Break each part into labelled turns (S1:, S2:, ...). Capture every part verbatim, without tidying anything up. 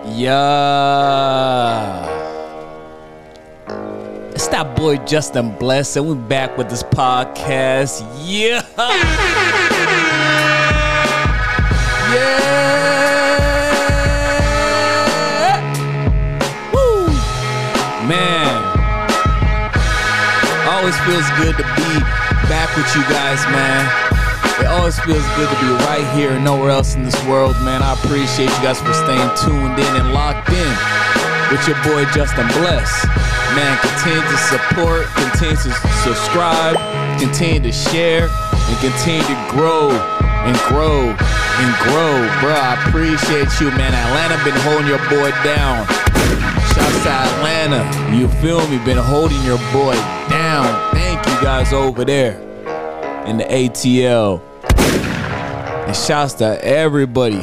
S1: Yeah. It's that boy Justin Bless, and we're back with this podcast. Yeah. Yeah. Woo. Man. Always feels good to be back with you guys, man. It always feels good to be right here and nowhere else in this world, man. I appreciate you guys for staying tuned in and locked in with your boy Justin Bless. Man, continue to support, continue to subscribe, continue to share, and continue to grow and grow and grow. Bro, I appreciate you, man. Atlanta been holding your boy down. Shouts to Atlanta. You feel me? Been holding your boy down. Thank you guys over there in the A T L. And shouts to everybody.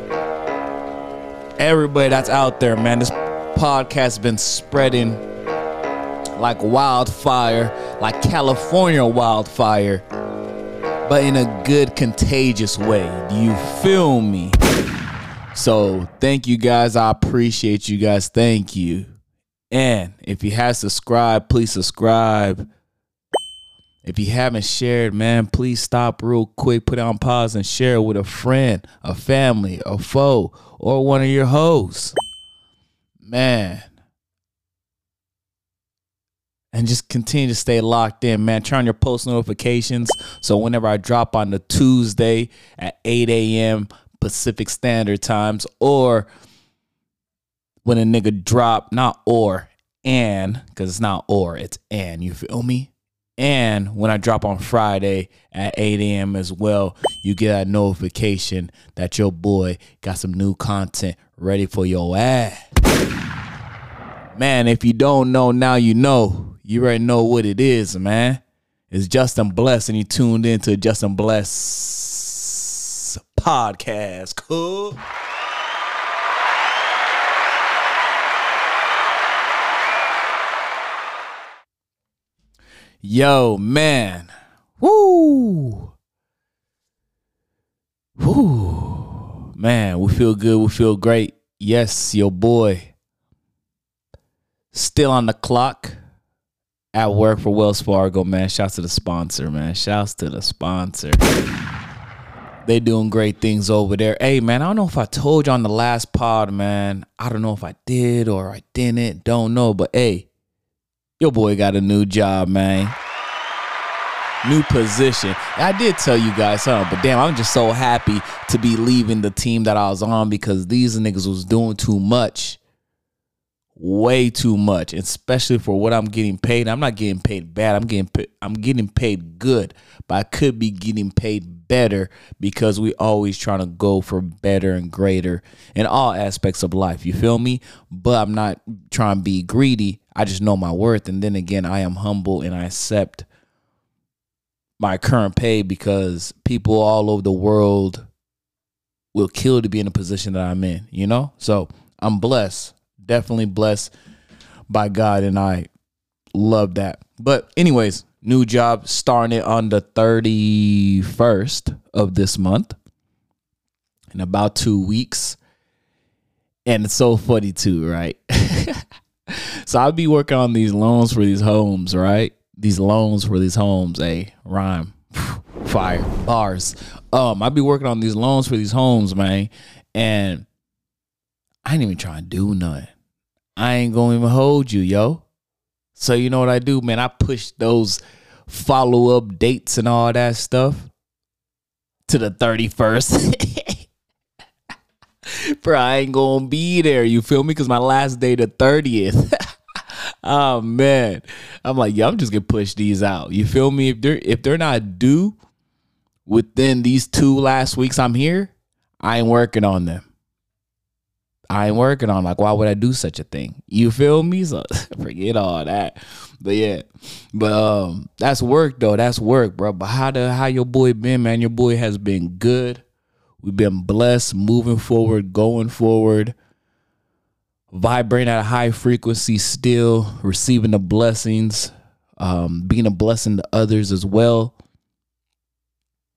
S1: Everybody that's out there, man. This podcast has been spreading like wildfire, like California wildfire, but in a good, contagious way. Do you feel me? So thank you guys. I appreciate you guys. Thank you. And if you have subscribed, please subscribe. If you haven't shared, man, please stop real quick, put it on pause and share it with a friend, a family, a foe, or one of your hosts. Man. And just continue to stay locked in, man. Turn on your post notifications so whenever I drop on the Tuesday at eight a.m. Pacific Standard Times, or when a nigga drop, not or, and, because it's not or, it's and, you feel me? And when I drop on Friday at eight a.m. as well, you get a notification that your boy got some new content ready for your ass. Man, if you don't know, now you know. You already know what it is, man. It's Justin Bless, and you tuned into Justin Bless podcast. Cool. Yo, man. Woo. Woo. Man, we feel good. We feel great. Yes, your boy. Still on the clock at work for Wells Fargo, man. Shouts to the sponsor, man. Shouts to the sponsor. They doing great things over there. Hey, man, I don't know if I told you on the last pod, man. I don't know if I did or I didn't. Don't know, but hey. Your boy got a new job, man. New position. I did tell you guys something, but damn, I'm just so happy to be leaving the team that I was on because these niggas was doing too much. Way too much, especially for what I'm getting paid. I'm not getting paid bad. I'm getting paid, I'm getting paid good, but I could be getting paid better because we always trying to go for better and greater in all aspects of life. You feel me? But I'm not trying to be greedy. I just know my worth. And then again, I am humble and I accept my current pay because people all over the world will kill to be in a position that I'm in, you know? So I'm blessed. Definitely blessed by God, and I love that. But anyways, new job, starting it on the thirty-first of this month in about two weeks. And it's so funny too, right? So I'll be working on these loans for these homes, right? These loans for these homes, a rhyme, fire, bars. Um, I'll be working on these loans for these homes, man. And I ain't even trying to do nothing. I ain't gonna even hold you, yo. So you know what I do, man? I push those follow-up dates and all that stuff to the thirty-first. Bro, I ain't gonna be there, you feel me? Because my last day the thirtieth. Oh, man. I'm like, yo, I'm just gonna push these out. You feel me? If they're, if they're not due within these two last weeks I'm here, I ain't working on them. I ain't working on, like, why would I do such a thing? You feel me? So forget all that. But yeah, but um, that's work though. That's work, bro. But how the how your boy been, man? Your boy has been good. We've been blessed, moving forward, going forward, vibrating at a high frequency, still receiving the blessings, um, being a blessing to others as well.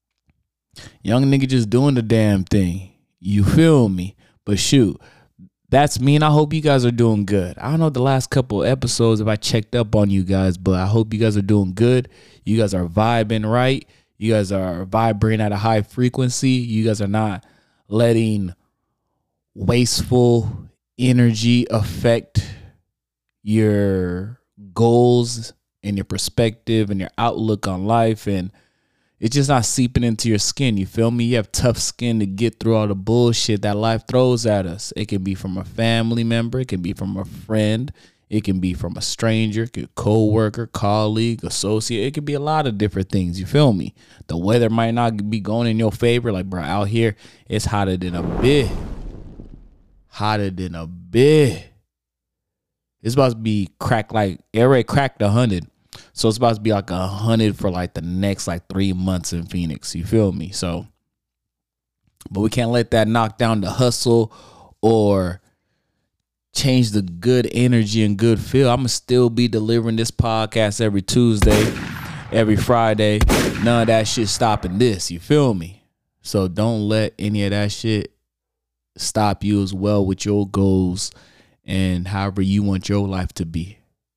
S1: Young nigga just doing the damn thing. You feel me? But shoot, that's me, and I hope you guys are doing good. I don't know the last couple episodes if I checked up on you guys, but I hope you guys are doing good. You guys are vibing right. You guys are vibrating at a high frequency. You guys are not letting wasteful energy affect your goals and your perspective and your outlook on life, and it's just not seeping into your skin. You feel me? You have tough skin to get through all the bullshit that life throws at us. It can be from a family member, it can be from a friend, it can be from a stranger, a co-worker, colleague, associate. It could be a lot of different things. You feel me? The weather might not be going in your favor. Like, bro, out here it's hotter than a bit. Hotter than a bit. It's about to be cracked, like it already cracked a hundred. So it's about to be like a hundred for like the next like three months in Phoenix. You feel me? So, but we can't let that knock down the hustle or change the good energy and good feel. I'm gonna still be delivering this podcast every Tuesday, every Friday. None of that shit stopping this. You feel me? So don't let any of that shit stop you as well with your goals and however you want your life to be.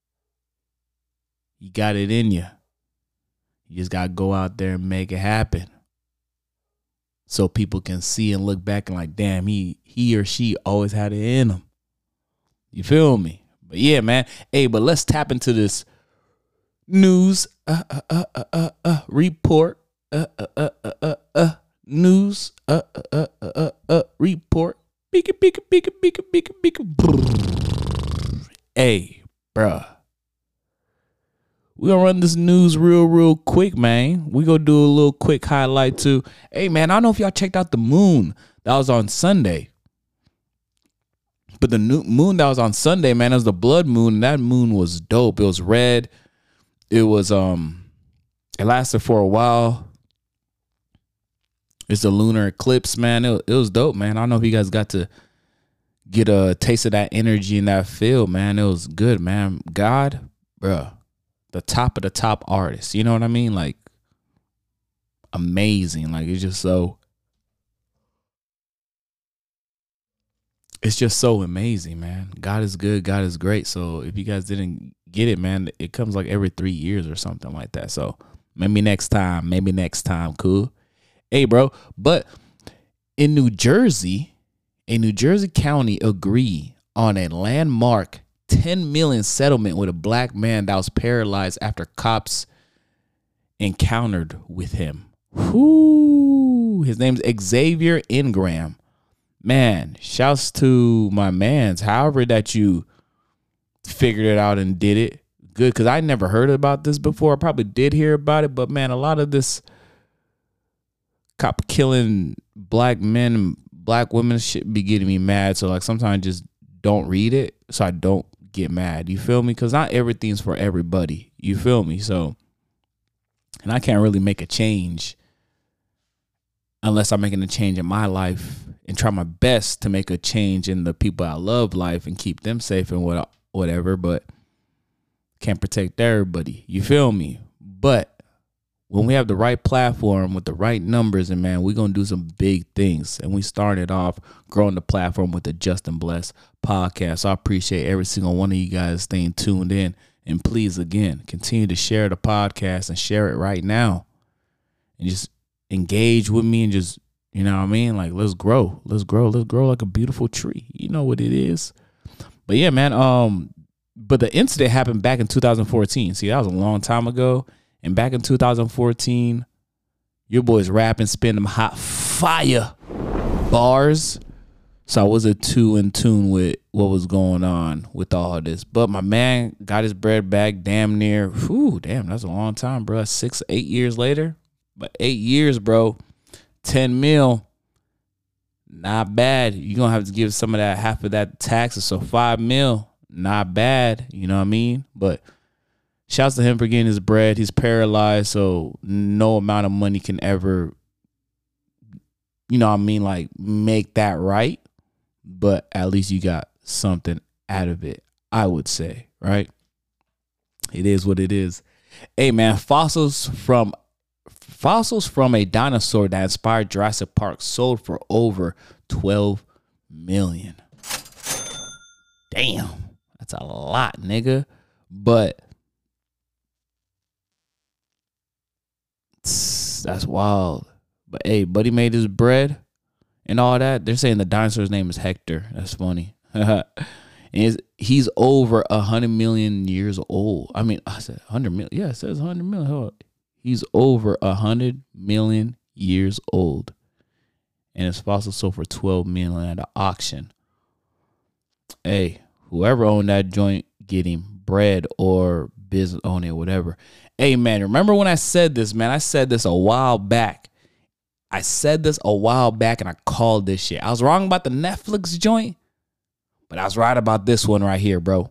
S1: You got it in you. You just got to go out there and make it happen. So people can see and look back and like, damn, he he or she always had it in them. You feel me? But yeah, man. Hey, but let's tap into this news uh, uh, uh, uh, uh, uh, report. Uh, uh, uh, uh, uh, uh, news uh, uh, uh, uh, uh, uh, report. Beaka, beaka, beaka, beaka, beaka, beaka. Hey, bruh. We gonna run this news real, real quick, man. We gonna do a little quick highlight too. Hey, man, I don't know if y'all checked out the moon. That was on Sunday. But the new moon that was on Sunday, man, it was the blood moon. And that moon was dope. It was red. It was, um, it lasted for a while. It's a lunar eclipse, man. It, it was dope, man. I don't know if you guys got to get a taste of that energy in that field, man. It was good, man. God, bruh. The top of the top artists, you know what I mean? Like, amazing. Like, it's just so, it's just so amazing, man. God is good. God is great. So if you guys didn't get it, man, it comes like every three years or something like that. So maybe next time, maybe next time. Cool. Hey, bro. But in New Jersey, a New Jersey county agreed on a landmark ten million settlement with a black man that was paralyzed after cops encountered with him. Whoo, his name's Xavier Ingram. Man, shouts to my mans. However that you figured it out and did it. Good, because I never heard about this before. I probably did hear about it, but man, a lot of this cop killing black men and black women shit be getting me mad. So like sometimes I just don't read it so I don't get mad. You feel me? Because not everything's for everybody. You feel me? So, and I can't really make a change unless I'm making a change in my life and try my best to make a change in the people I love life and keep them safe and what whatever, but can't protect everybody. You feel me? But when we have the right platform with the right numbers, and man, we're going to do some big things. And we started off growing the platform with the Justin Bless podcast. So I appreciate every single one of you guys staying tuned in. And please, again, continue to share the podcast and share it right now. And just engage with me and just, you know what I mean? Like, let's grow. Let's grow. Let's grow like a beautiful tree. You know what it is. But yeah, man. Um, but the incident happened back in two thousand fourteen. See, that was a long time ago. And back in two thousand fourteen, your boys rapping, spin them hot fire bars. So I wasn't too in tune with what was going on with all this. But my man got his bread back damn near. Whew, damn, that's a long time, bro. Six, eight years later. But eight years, bro. ten mil. Not bad. You're going to have to give some of that, half of that taxes. So five mil. Not bad. You know what I mean? But shouts to him for getting his bread. He's paralyzed, so no amount of money can ever, you know what I mean, like make that right. But at least you got something out of it, I would say, right? It is what it is. Hey, man, fossils from fossils from a dinosaur that inspired Jurassic Park sold for over twelve million dollars. Damn, that's a lot, nigga. But that's wild. But hey, Buddy made his bread and all that. They're saying the dinosaur's name is Hector. That's funny. And he's over a hundred million years old. I mean, I said hundred million. Yeah, it says hundred million. Hold on. He's over a hundred million years old, and his fossil sold for twelve million at an auction. Hey, whoever owned that joint, get him bread or business owner or whatever. Hey, man, remember when I said this, man? I said this a while back. I said this a while back, and I called this shit. I was wrong about the Netflix joint, but I was right about this one right here, bro.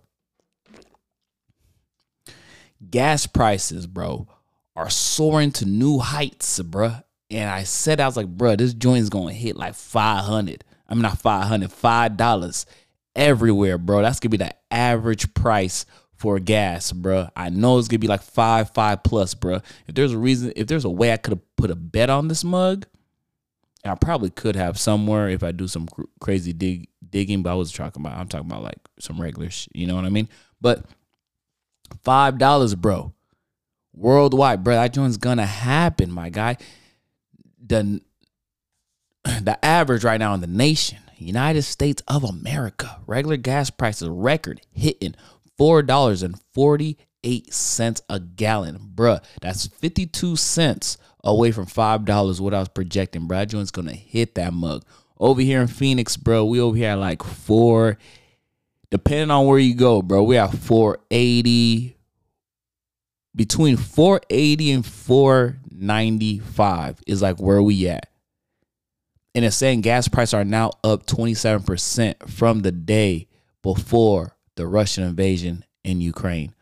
S1: Gas prices, bro, are soaring to new heights, bro. And I said, I was like, bro, this joint is going to hit like five hundred. I'm not five hundred, five dollars everywhere, bro. That's going to be the average price for gas, bro. I know it's going to be like five, five plus, bro. If there's a reason, if there's a way I could have put a bet on this mug, and I probably could have somewhere if I do some cr- crazy dig digging, but I was talking about, I'm talking about like some regular shit, you know what I mean? But five dollars, bro, worldwide, bro, that joint's gonna happen, my guy. The, the average right now in the nation, United States of America, regular gas prices record hitting four dollars and forty-eight cents a gallon, bruh. That's fifty-two cents away from five dollars, what I was projecting, bro. That joint's gonna hit that mug. Over here in Phoenix, bro, we over here at like four, depending on where you go, bro, we have four eighty, between four eighty and four ninety-five is like where we at. And it's saying gas prices are now up twenty-seven percent from the day before the Russian invasion in Ukraine.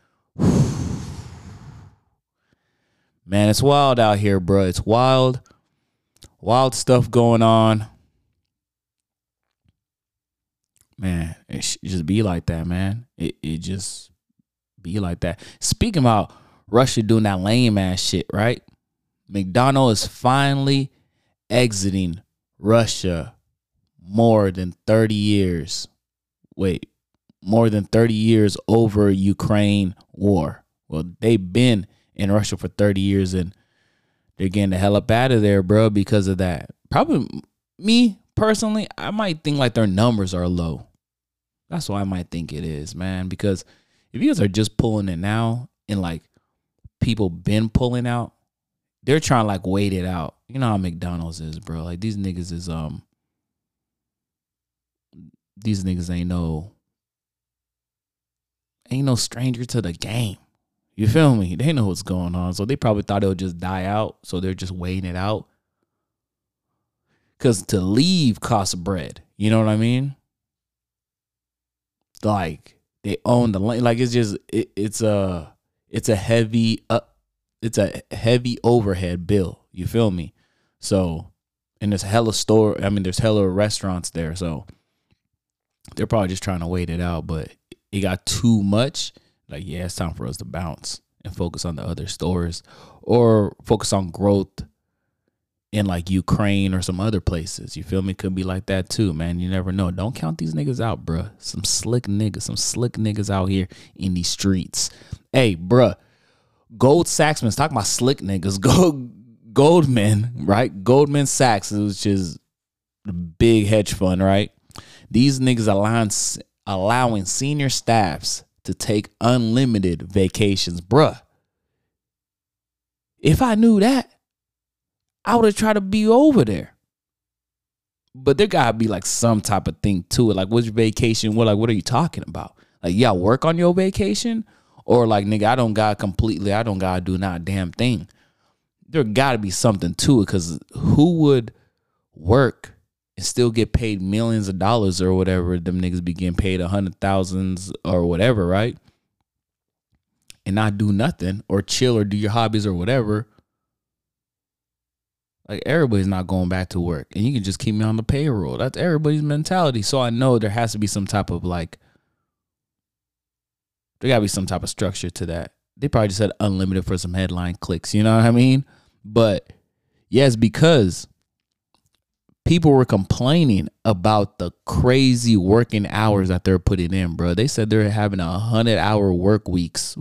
S1: Man, it's wild out here, bro. It's wild. Wild stuff going on. Man, it should just be like that, man. It it just be like that. Speaking about Russia doing that lame ass shit, right? McDonald's is finally exiting Russia more than thirty years. Wait, more than thirty years over Ukraine war. Well, they've been in Russia for thirty years and they're getting the hell up out of there, bro, because of that. Probably me personally, I might think like their numbers are low. That's why I might think it is, man, because if you guys are just pulling it now and like people been pulling out, they're trying to like wait it out. You know how McDonald's is, bro. Like these niggas is um these niggas ain't no ain't no stranger to the game. You feel me? They know what's going on. So they probably thought it would just die out. So they're just waiting it out. Cause to leave costs bread. You know what I mean? Like they own the land. Like it's just it, it's a it's a heavy uh, it's a heavy overhead bill. You feel me? So, and there's hella store. I mean, there's hella restaurants there. So they're probably just trying to wait it out. But it got too much. Like, yeah, it's time for us to bounce and focus on the other stores or focus on growth in like Ukraine or some other places. You feel me? Could be like that too, man. You never know. Don't count these niggas out, bruh. Some slick niggas, some slick niggas out here in these streets. Hey, bruh. Gold Sachsman's talking about slick niggas. Gold Goldman, right? Goldman Sachs, which is the big hedge fund, right? These niggas allowing, allowing senior staffs to take unlimited vacations, bruh. If I knew that, I would have tried to be over there. But there gotta be like some type of thing to it. Like, what's your vacation? What like what are you talking about? Like, y'all work on your vacation? Or like, nigga, I don't gotta completely, I don't gotta do not a damn thing. There gotta be something to it, because who would work and still get paid millions of dollars or whatever? Them niggas be getting paid a hundred thousands or whatever, right? And not do nothing or chill or do your hobbies or whatever. Like, everybody's not going back to work, and you can just keep me on the payroll. That's everybody's mentality. So I know there has to be some type of like, there gotta be some type of structure to that. They probably just said unlimited for some headline clicks. You know what I mean? But yes, because people were complaining about the crazy working hours that they're putting in, bro. They said they're having a hundred hour work weeks.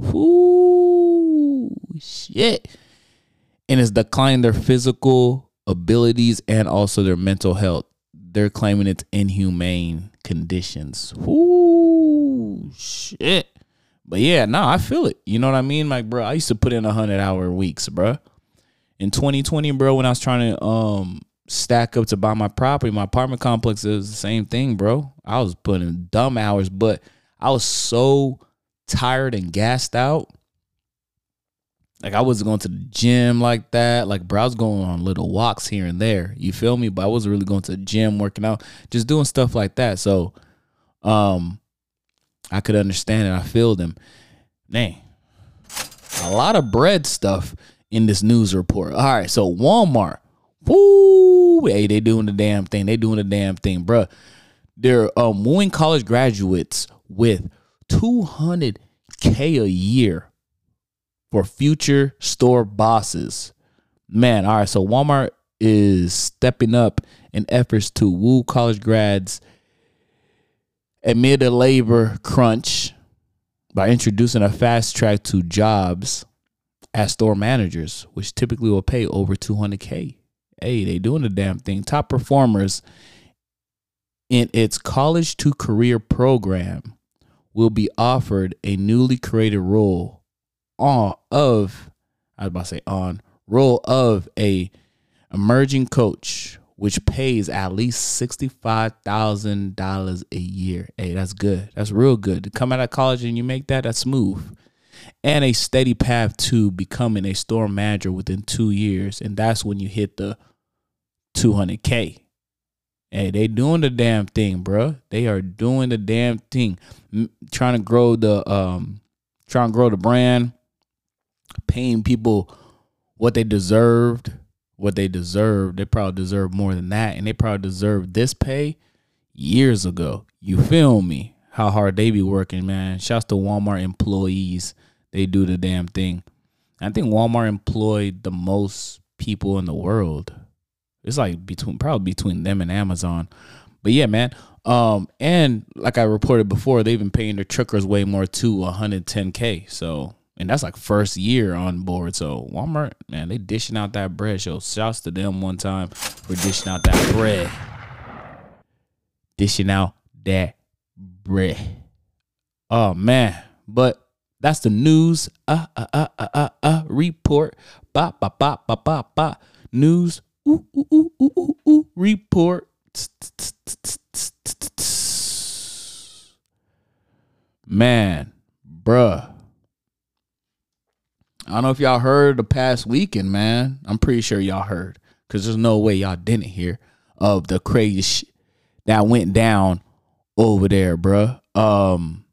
S1: Ooh, shit. And it's declining their physical abilities and also their mental health. They're claiming it's inhumane conditions. Ooh, shit. But yeah, no, I feel it. You know what I mean? Like, bro, I used to put in a hundred hour weeks, bro. In twenty twenty, bro, when I was trying to um stack up to buy my property, my apartment complex, it was the same thing, bro. I was putting in dumb hours, but I was so tired and gassed out. Like, I wasn't going to the gym like that. Like, bro, I was going on little walks here and there. You feel me? But I wasn't really going to the gym, working out, just doing stuff like that. So, um, I could understand it. I feel them. Man, a lot of bread stuff in this news report. All right, so Walmart. Woo, hey, they doing the damn thing. They doing the damn thing, bro. They're um, wooing college graduates with two hundred K a year for future store bosses. Man, all right, so Walmart is stepping up in efforts to woo college grads amid a labor crunch by introducing a fast track to jobs as store managers, which typically will pay over two hundred K. Hey, they doing the damn thing. Top performers in its college to career program will be offered a newly created role on of, I was about to say on, role of a emerging coach, which pays at least sixty-five thousand dollars a year. Hey, that's good. That's real good. To come out of college and you make that, that's smooth. And a steady path to becoming a store manager within two years. And that's when you hit the two hundred K. Hey, they doing the damn thing, bro. They are doing the damn thing. M- trying to grow the um, trying to grow the brand, paying people what they deserved, what they deserve. They probably deserve more than that, and they probably deserve this pay years ago. You feel me? How hard they be working, man. Shouts to Walmart employees. They do the damn thing. I think Walmart employed the most people in the world. It's like between probably between them and Amazon. But yeah, man. Um, and like I reported before, they've been paying their truckers way more too, one hundred ten K. So, and that's like first year on board. So Walmart, man, they dishing out that bread. So shouts to them one time for dishing out that bread. Dishing out that bread. Oh man. But that's the news. Uh uh uh uh uh, uh report. Ba ba ba ba ba ba. News. Ooh, ooh, ooh, ooh, ooh, ooh, report. Man, bruh. I don't know if y'all heard the past weekend, man. I'm pretty sure y'all heard, because there's no way y'all didn't hear of the crazy shit that went down over there, bruh. Um,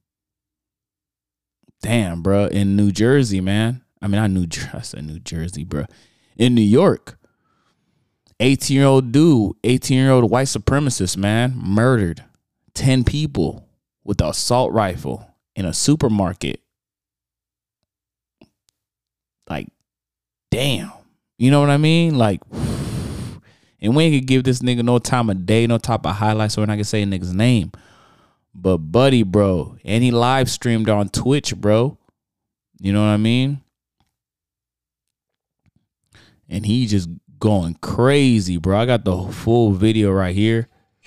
S1: damn, bruh, in New Jersey, man. I mean, I New Jersey, I said New Jersey, bruh. In New York. eighteen-year-old dude, eighteen-year-old white supremacist, man, murdered ten people with an assault rifle in a supermarket. Like, damn. You know what I mean? Like, and we ain't gonna give this nigga no time of day, no type of highlights, so we're not gonna say a nigga's name. But, buddy, bro, and he live streamed on Twitch, bro. You know what I mean? And he just going crazy, bro. I got the full video right here,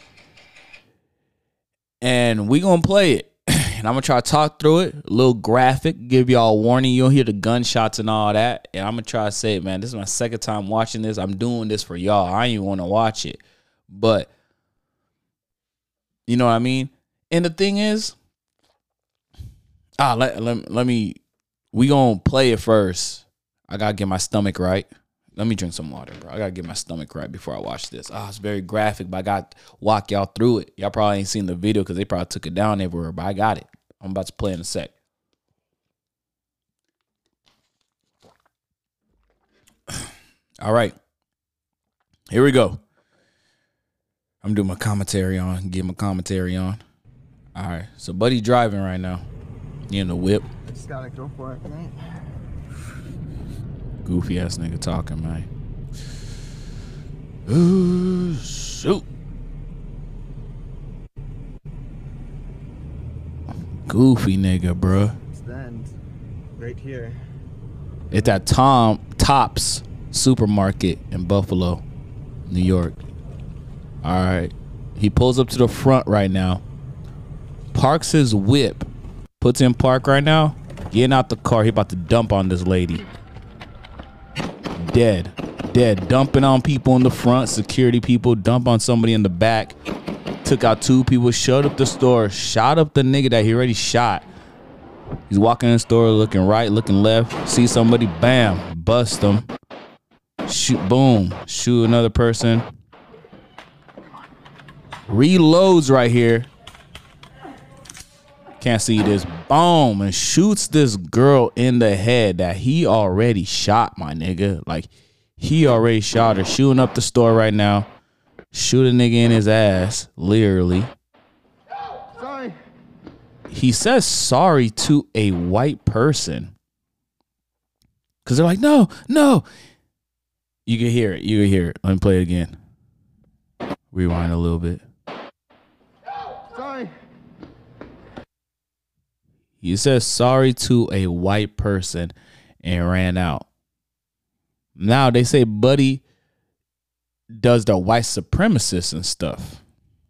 S1: and we gonna play it. And I'm gonna try to talk through it, a little graphic, give y'all a warning. You'll hear the gunshots and all that. And I'm gonna try to say it, man. This is my second time watching this. I'm doing this for y'all. I ain't even want to watch it, but you know what I mean. And the thing is, ah, let let, let me. We gonna play it first. I gotta get my stomach right. Let me drink some water, bro. I gotta get my stomach right before I watch this. Ah, oh, it's very graphic, but I got to walk y'all through it. Y'all probably ain't seen the video because they probably took it down everywhere, but I got it. I'm about to play in a sec. All right. Here we go. I'm doing my commentary on, get my commentary on. All right. So Buddy driving right now. He in the whip.
S2: Just gotta go for it, man.
S1: Goofy ass nigga talking, man. Ooh, Shoot. Goofy nigga, bruh.
S2: Stand right here.
S1: It's at Tom Tops Supermarket in Buffalo, New York. All right. He pulls up to the front right now. Parks his whip. Puts in park right now. Getting out the car. He about to dump on this lady. Dead. Dead. Dumping on people in the front. Security people. Dump on somebody in the back. Took out two people. Shut up the store. Shot up the nigga that he already shot. He's walking in the store, looking right, looking left. See somebody, bam, bust them. Shoot, boom, shoot another person. Reloads right here. Can't see this. Boom, and shoots this girl in the head that he already shot, my nigga. Like, he already shot her. Shooting up the store right now. Shoot a nigga in his ass, literally.
S2: Sorry.
S1: He says sorry to a white person. Because they're like, no, no. You can hear it. You can hear it. Let me play it again. Rewind a little bit.
S2: Sorry.
S1: He says sorry to a white person and ran out. Now they say Buddy does the white supremacist and stuff.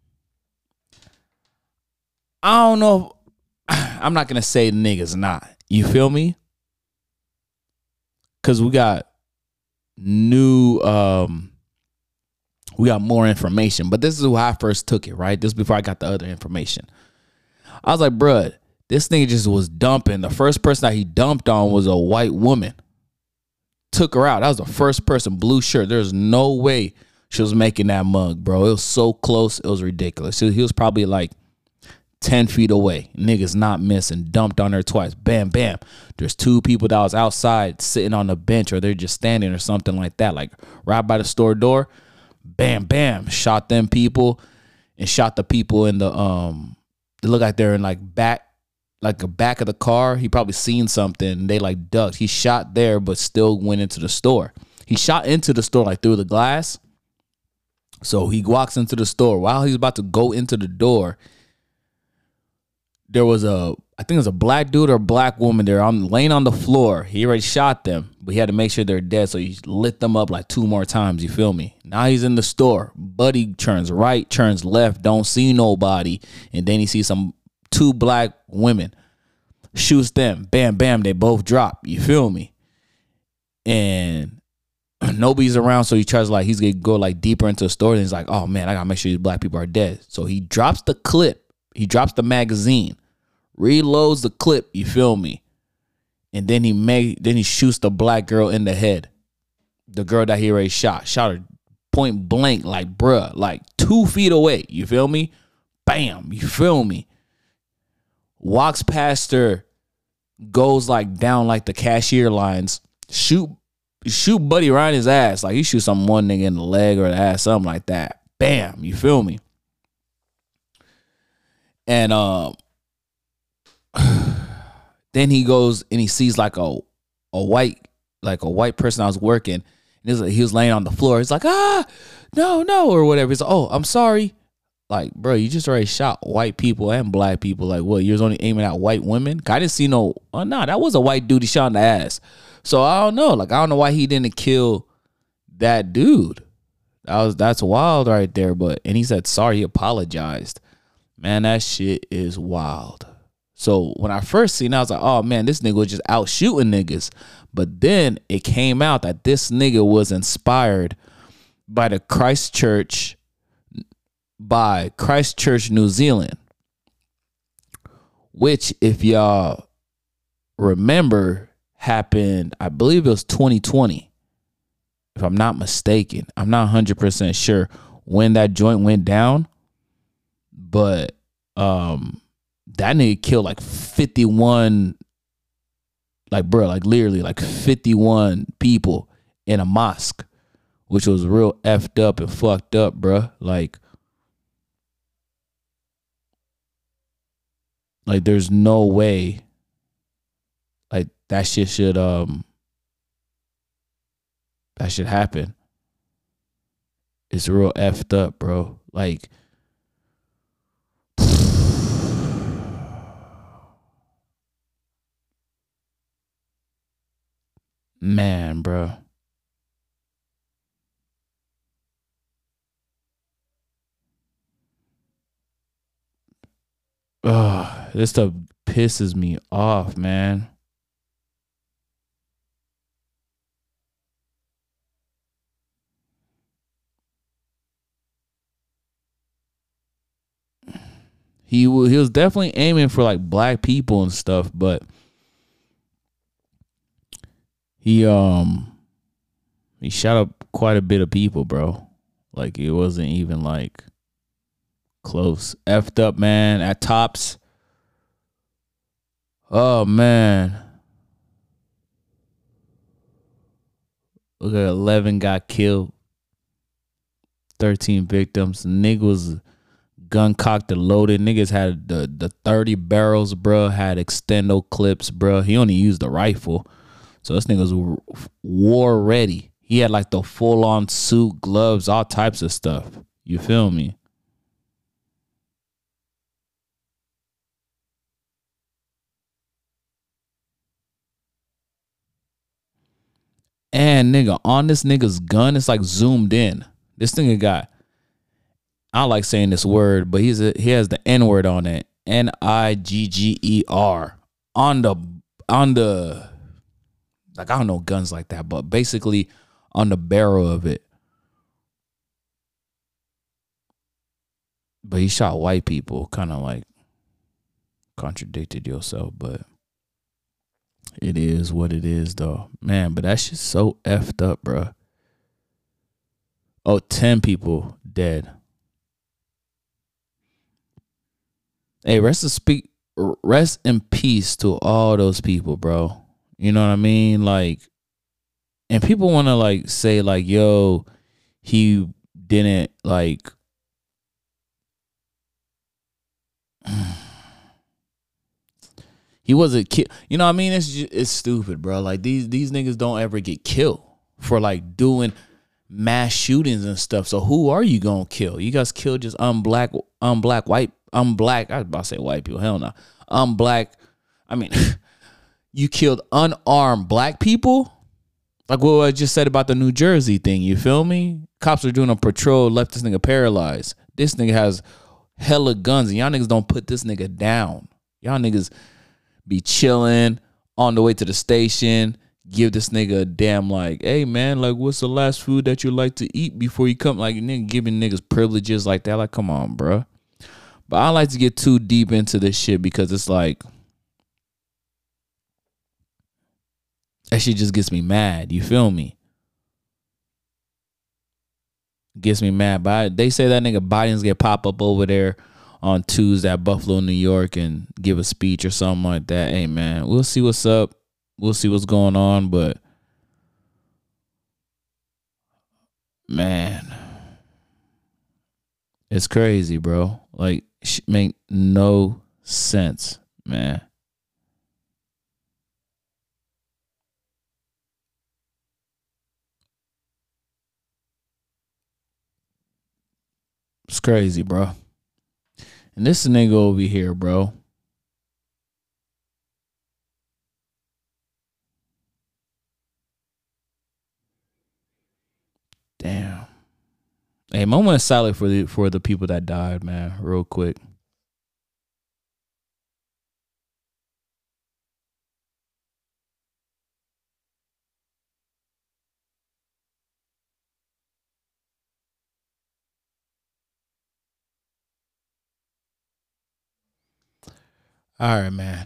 S1: I don't know. I'm not going to say niggas not. You feel me? Because we got new, um, we got more information. But this is how I first took it, right? This is before I got the other information. I was like, bruh, this nigga just was dumping. The first person that he dumped on was a white woman. Took her out. That was the first person, blue shirt. There's no way she was making that mug, bro. It was so close. It was ridiculous. He was probably like ten feet away. Niggas not missing. Dumped on her twice. Bam, bam. There's two people that was outside sitting on the bench, or they're just standing or something like that. Like right by the store door. Bam, bam. Shot them people and shot the people in the, um, they look like they're in like back, like the back of the car. He probably seen something and they like ducked. He shot there, but still went into the store. He shot into the store like through the glass. So he walks into the store. While he's about to go into the door, there was a, I think it was a black dude or a black woman there on laying on the floor. He already shot them, but he had to make sure they're dead. So he lit them up like two more times. You feel me? Now he's in the store. Buddy turns right, turns left, don't see nobody. And then he sees some two black women. Shoots them. Bam, bam. They both drop. You feel me? And nobody's around, so he tries like he's gonna go like deeper into the store. And he's like, oh man, I gotta make sure these black people are dead. So he drops the clip. He drops the magazine. Reloads the clip, you feel me? And then he made then he shoots the black girl in the head. The girl that he already shot. Shot her point blank, like bruh, like two feet away. You feel me? Bam, you feel me? Walks past her, goes like down like the cashier lines, shoot, shoot Buddy right in his ass. Like he shoots some one nigga in the leg or the ass, something like that. Bam, you feel me? And um then he goes and he sees like a a white like a white person I was working, and he was, like, he was laying on the floor. He's like, ah, no, no, or whatever. He's like, oh, I'm sorry. Like, bro, you just already shot white people and black people. Like, what? You was only aiming at white women? I didn't see no. Oh, no, that was a white dude he shot in the ass. So I don't know. Like, I don't know why he didn't kill that dude. That was that's wild right there. But and he said sorry. He apologized. Man, that shit is wild. So when I first seen it, I was like, oh man, this nigga was just out shooting niggas. But then it came out that this nigga was inspired by the Christchurch, by Christchurch, New Zealand. Which, if y'all remember, happened, I believe it was twenty twenty. If I'm not mistaken. I'm not one hundred percent sure when that joint went down. But um that nigga killed like fifty-one, like bro, like literally like fifty-one people in a mosque, which was real effed up and fucked up, bro. Like, like there's no way, like that shit should um that should happen. It's real effed up, bro. Like, man, bro. Ugh, this stuff pisses me off, man. He wa- he was definitely aiming for like black people and stuff, but he um he shot up quite a bit of people, bro. Like it wasn't even like close. Effed up, man. At Tops. Oh man. Look at eleven got killed. thirteen victims. Nigga was gun cocked and loaded. Niggas had the, the thirty barrels, bro. Had extendo clips, bro. He only used the rifle. So this nigga was war ready. He had like the full on suit, gloves, all types of stuff. You feel me? And nigga, on this nigga's gun, it's like zoomed in. This nigga got, I don't like saying this word, but he's a, he has the N word on it. N I G G E R. On the on the like I don't know guns like that, but basically on the barrel of it. But he shot white people, kind of like contradicted yourself, but it is what it is though. Man, but that shit's so effed up, bro. Oh, ten people dead. Hey, rest in speak, rest in peace to all those people, bro. You know what I mean? Like, and people want to like say like, yo, he didn't like. He wasn't killed. You know what I mean? It's just, it's stupid, bro. Like these these niggas don't ever get killed for like doing mass shootings and stuff. So who are you gonna kill? You guys kill just unblack, unblack, white. I'm black. I was about to say white people. Hell no. I'm black. I mean, you killed unarmed black people? Like what I just said about the New Jersey thing. You feel me? Cops are doing a patrol, left this nigga paralyzed. This nigga has hella guns, and y'all niggas don't put this nigga down. Y'all niggas be chilling on the way to the station. Give this nigga a damn like, hey man, like what's the last food that you like to eat before you come? Like nigga giving niggas privileges like that. Like, come on, bro. But I don't like to get too deep into this shit because it's like that shit just gets me mad. You feel me? Gets me mad. But I, they say that nigga Biden's get pop up over there on Tuesday at Buffalo, New York, and give a speech or something like that. Hey man, we'll see what's up. We'll see what's going on. But man, it's crazy, bro. Like, shit make no sense, man. It's crazy, bro. And this nigga over here, bro. Damn. Hey, moment of silence for the for the people that died, man. Real quick. All right, man.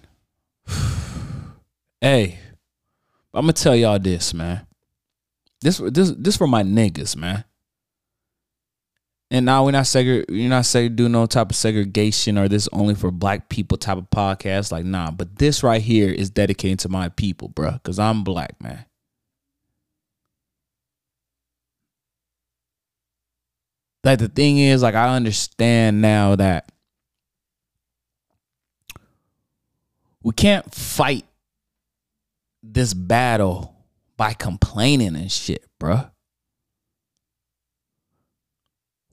S1: Hey, I'm gonna tell y'all this, man. This this this for my niggas, man. And now we're not segre you're not say do no type of segregation or this only for black people type of podcast. Like, nah, but this right here is dedicated to my people, bro. Cause I'm black, man. Like the thing is, like, I understand now that we can't fight this battle by complaining and shit, bruh.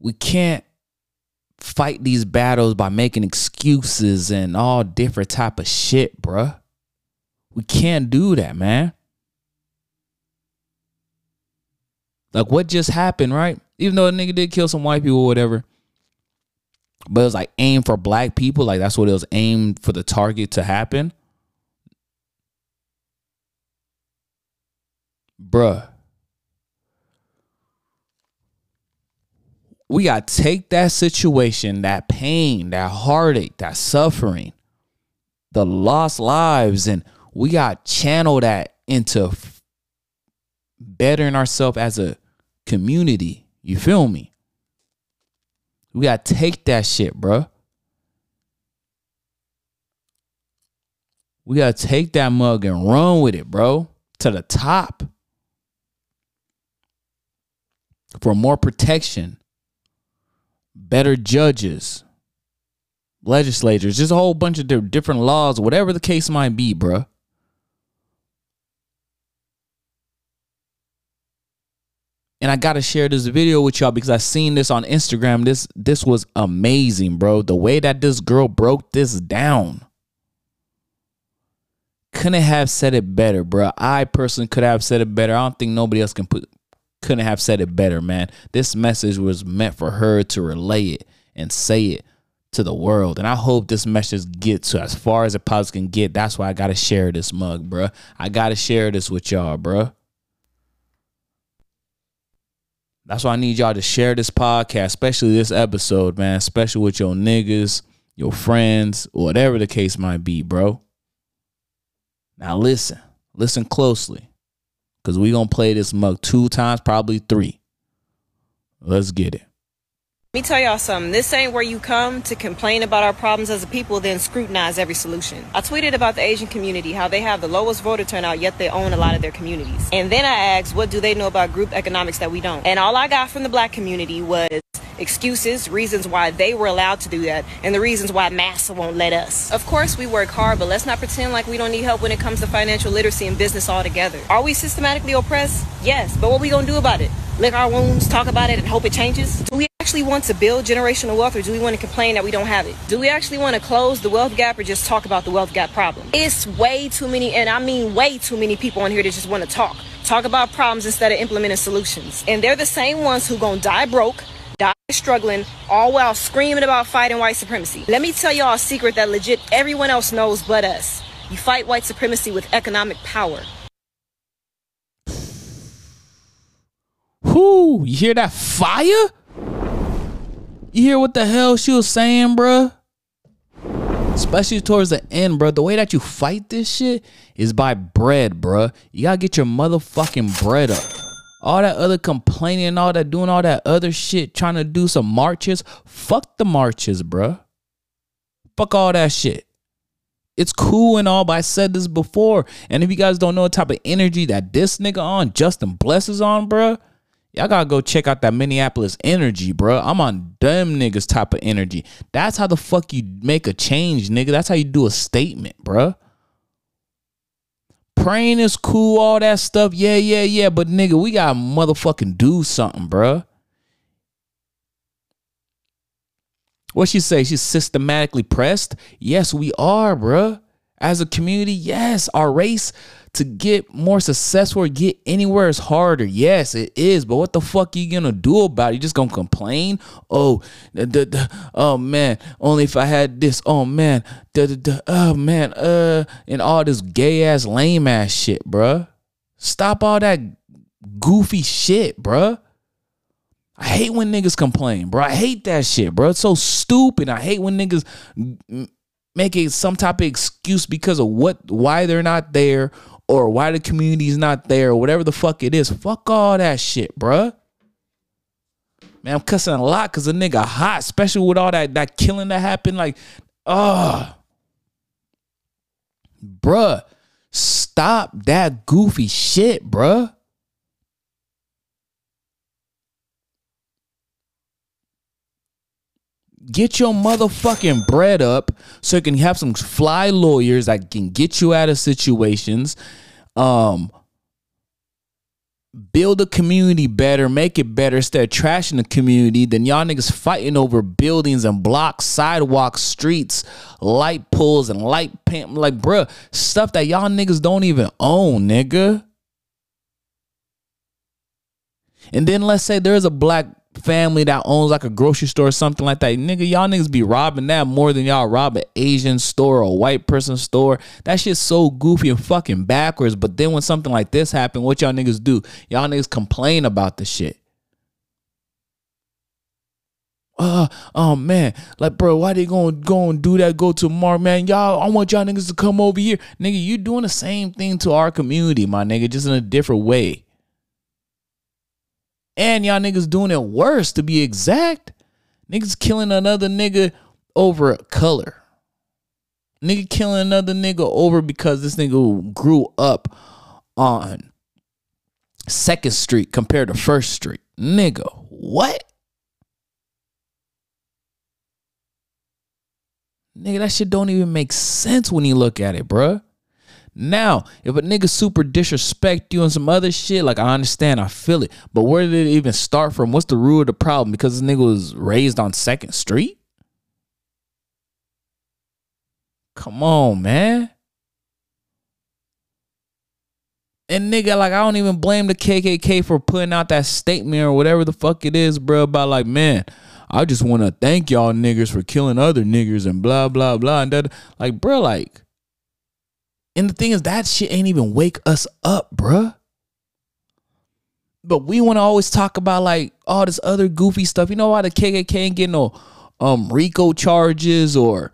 S1: we can't fight these battles by making excuses and all different type of shit, bruh. We can't do that, man. Like what just happened, right? Even though a nigga did kill some white people or whatever, but it was like aimed for black people. Like that's what it was aimed for the target to happen. Bruh. We got to take that situation, that pain, that heartache, that suffering, the lost lives, and we got to channel that into bettering ourselves as a community. You feel me? We got to take that shit, bro. We got to take that mug and run with it, bro, to the top. For more protection, better judges, legislators, just a whole bunch of different laws, whatever the case might be, bro. And I got to share this video with y'all because I seen this on Instagram. This this was amazing, bro. The way that this girl broke this down. Couldn't have said it better, bro. I personally could have said it better. I don't think nobody else can put couldn't have said it better, man. This message was meant for her to relay it and say it to the world. And I hope this message gets to as far as it possibly can get. That's why I got to share this mug, bro. I got to share this with y'all, bro. That's why I need y'all to share this podcast, especially this episode, man, especially with your niggas, your friends, whatever the case might be, bro. Now listen, listen closely, because we going to play this mug two times, probably three. Let's get it.
S3: Let me tell y'all something. This ain't where you come to complain about our problems as a people, then scrutinize every solution. I tweeted about the Asian community, how they have the lowest voter turnout, yet they own a lot of their communities. And then I asked, what do they know about group economics that we don't? And all I got from the black community was excuses, reasons why they were allowed to do that, and the reasons why massa won't let us. Of course, we work hard, but let's not pretend like we don't need help when it comes to financial literacy and business altogether. Are we systematically oppressed? Yes, but what we gonna do about it? Lick our wounds, talk about it, and hope it changes? Do we actually want to build generational wealth, or do we want to complain that we don't have it? Do we actually want to close the wealth gap, or just talk about the wealth gap problem? It's way too many, and I mean way too many people on here that just want to talk. Talk about problems instead of implementing solutions. And they're the same ones who gonna die broke, die struggling, all while screaming about fighting white supremacy. Let me tell y'all a secret that legit everyone else knows but us. You fight white supremacy with economic power.
S1: Whoo, you hear that fire? You hear what the hell she was saying, bruh? Especially towards the end, bruh. The way that you fight this shit is by bread, bruh. You gotta get your motherfucking bread up. All that other complaining and all that, doing all that other shit, trying to do some marches. Fuck the marches, bruh. Fuck all that shit. It's cool and all, but I said this before. And if you guys don't know the type of energy that this nigga on, Justin Bless is on, bruh, y'all gotta go check out that Minneapolis energy, bro. I'm on them niggas type of energy. That's how the fuck you make a change, nigga. That's how you do a statement, bro. Praying is cool, all that stuff. Yeah, yeah, yeah. But nigga, we gotta motherfucking do something, bro. What she say? She's systematically pressed? Yes, we are, bro. As a community, yes. Our race to get more successful or get anywhere is harder. Yes, it is. But what the fuck are you gonna do about it? You just gonna complain? Oh, the, the, the, oh man, only if I had this. Oh man, the, the, the, oh man, uh, and all this gay ass, lame ass shit, bruh. Stop all that goofy shit, bruh. I hate when niggas complain, bro. I hate that shit, bro. It's so stupid. I hate when niggas make it some type of excuse because of what, why they're not there, or why the community's not there, or whatever the fuck it is. Fuck all that shit, bruh. Man, I'm cussing a lot because a nigga hot, especially with all that, that killing that happened. Like, oh, bruh, stop that goofy shit, bruh. Get your motherfucking bread up so you can have some fly lawyers that can get you out of situations. Um, build the community better, make it better instead of trashing the community, then y'all niggas fighting over buildings and blocks, sidewalks, streets, light poles and light pimp. Like, bruh, stuff that y'all niggas don't even own, nigga. And then let's say there's a black family that owns like a grocery store or something like that. Nigga, y'all niggas be robbing that more than y'all rob an Asian store or a white person store. That shit's so goofy and fucking backwards. But then when something like this happen, what y'all niggas do? Y'all niggas complain about the shit. Uh, oh man, like, bro, why they gonna go and do that? Go tomorrow, man. Y'all, I want y'all niggas to come over here. Nigga, you doing the same thing to our community, my nigga, just in a different way. And y'all niggas doing it worse, to be exact. Niggas killing another nigga over color. Nigga killing another nigga over because this nigga grew up on Second Street compared to First Street. Nigga, what? Nigga, that shit don't even make sense when you look at it, bruh. Now, if a nigga super disrespect you and some other shit, like, I understand, I feel it. But where did it even start from? What's the root of the problem? Because this nigga was raised on Second Street? Come on, man. And nigga, like, I don't even blame the K K K for putting out that statement or whatever the fuck it is, bro, about like, man, I just want to thank y'all niggas for killing other niggas and blah, blah, blah. And that, like, bro, like, and the thing is, that shit ain't even wake us up, bruh. But we want to always talk about like all this other goofy stuff. You know why the K K K ain't getting no um RICO charges or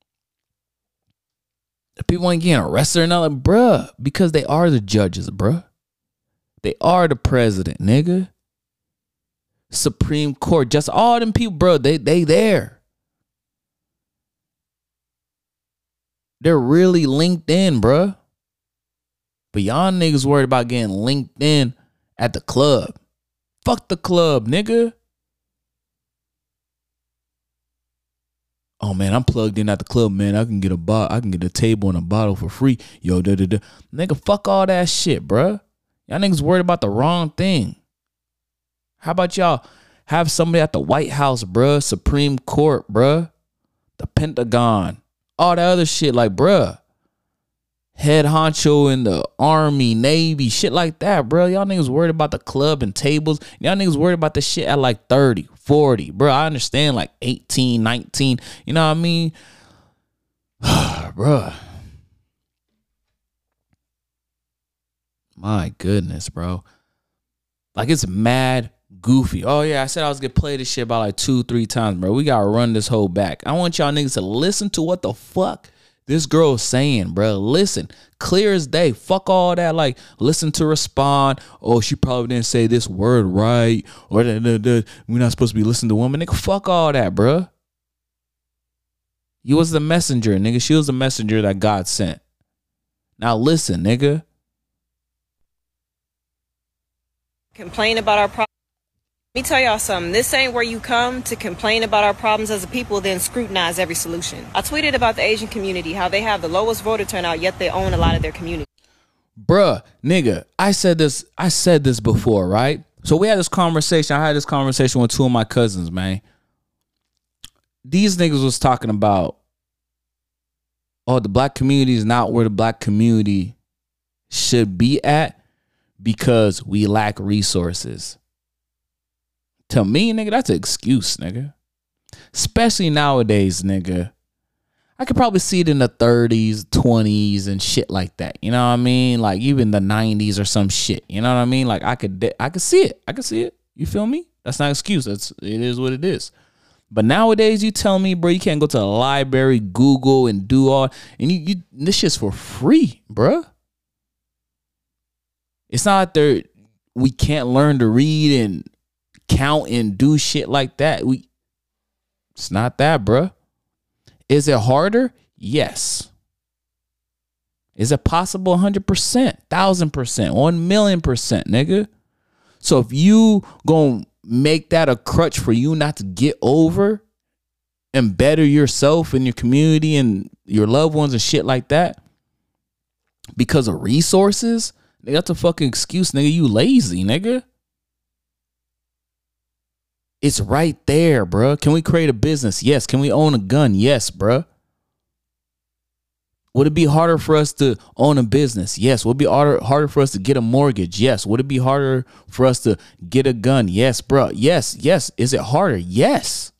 S1: people ain't getting arrested or nothing, bruh? Because they are the judges, bruh. They are the president, nigga. Supreme Court, just all them people, bro. They they there. They're really linked in, bruh. But y'all niggas worried about getting linked in at the club. Fuck the club, nigga. Oh man, I'm plugged in at the club, man. I can get a bot, I can get a table and a bottle for free. Yo, da da da. Nigga, fuck all that shit, bruh. Y'all niggas worried about the wrong thing. How about y'all have somebody at the White House, bruh, Supreme Court, bruh, the Pentagon, all that other shit, like, bruh, head honcho in the Army, Navy, shit like that, bruh. Y'all niggas worried about the club and tables. Y'all niggas worried about the shit at like thirty, forty, bruh. I understand like eighteen, nineteen, you know what I mean? Bruh. My goodness, bro. Like, it's mad goofy. Oh yeah, I said I was gonna play this shit about like two, three times, bro. We gotta run this whole back. I want y'all niggas to listen to what the fuck this girl is saying, bro. Listen, clear as day. Fuck all that. Like, listen to respond. Oh, she probably didn't say this word right, or da, da, da. We're not supposed to be listening to women. Nigga, fuck all that, bro. You was the messenger, nigga. She was the messenger that God sent. Now listen, nigga.
S3: Complain about our problems. Let me tell y'all something. This ain't where you come to complain about our problems as a people, then scrutinize every solution. I tweeted about the Asian community, how they have the lowest voter turnout, yet they own a lot of their community.
S1: Bruh, nigga, I said this, I said this before, right? So we had this conversation. I had this conversation with two of my cousins, man. These niggas was talking about, oh, the black community is not where the black community should be at because we lack resources. To me, nigga, that's an excuse, nigga. Especially nowadays, nigga. I could probably see it in the thirties, twenties, and shit like that. You know what I mean? Like even the nineties or some shit. You know what I mean? Like I could, I could see it. I could see it. You feel me? That's not an excuse. That's it is what it is. But nowadays, you tell me, bro, you can't go to the library, Google, and do all, and you, you this shit's for free, bro. It's not that we can't learn to read and count and do shit like that. We, it's not that, bruh. Is it harder? Yes. Is it possible? one hundred percent, one thousand percent, one million percent, nigga. So if you gonna make that a crutch for you not to get over and better yourself and your community and your loved ones and shit like that because of resources, Nigga, that's a fucking excuse, nigga. You lazy, nigga. It's right there, bruh. Can we create a business? Yes. Can we own a gun? Yes, bruh. Would it be harder for us to own a business? Yes. Would it be harder, harder for us to get a mortgage? Yes. Would it be harder for us to get a gun? Yes, bruh. Yes. Yes. Is it harder? Yes.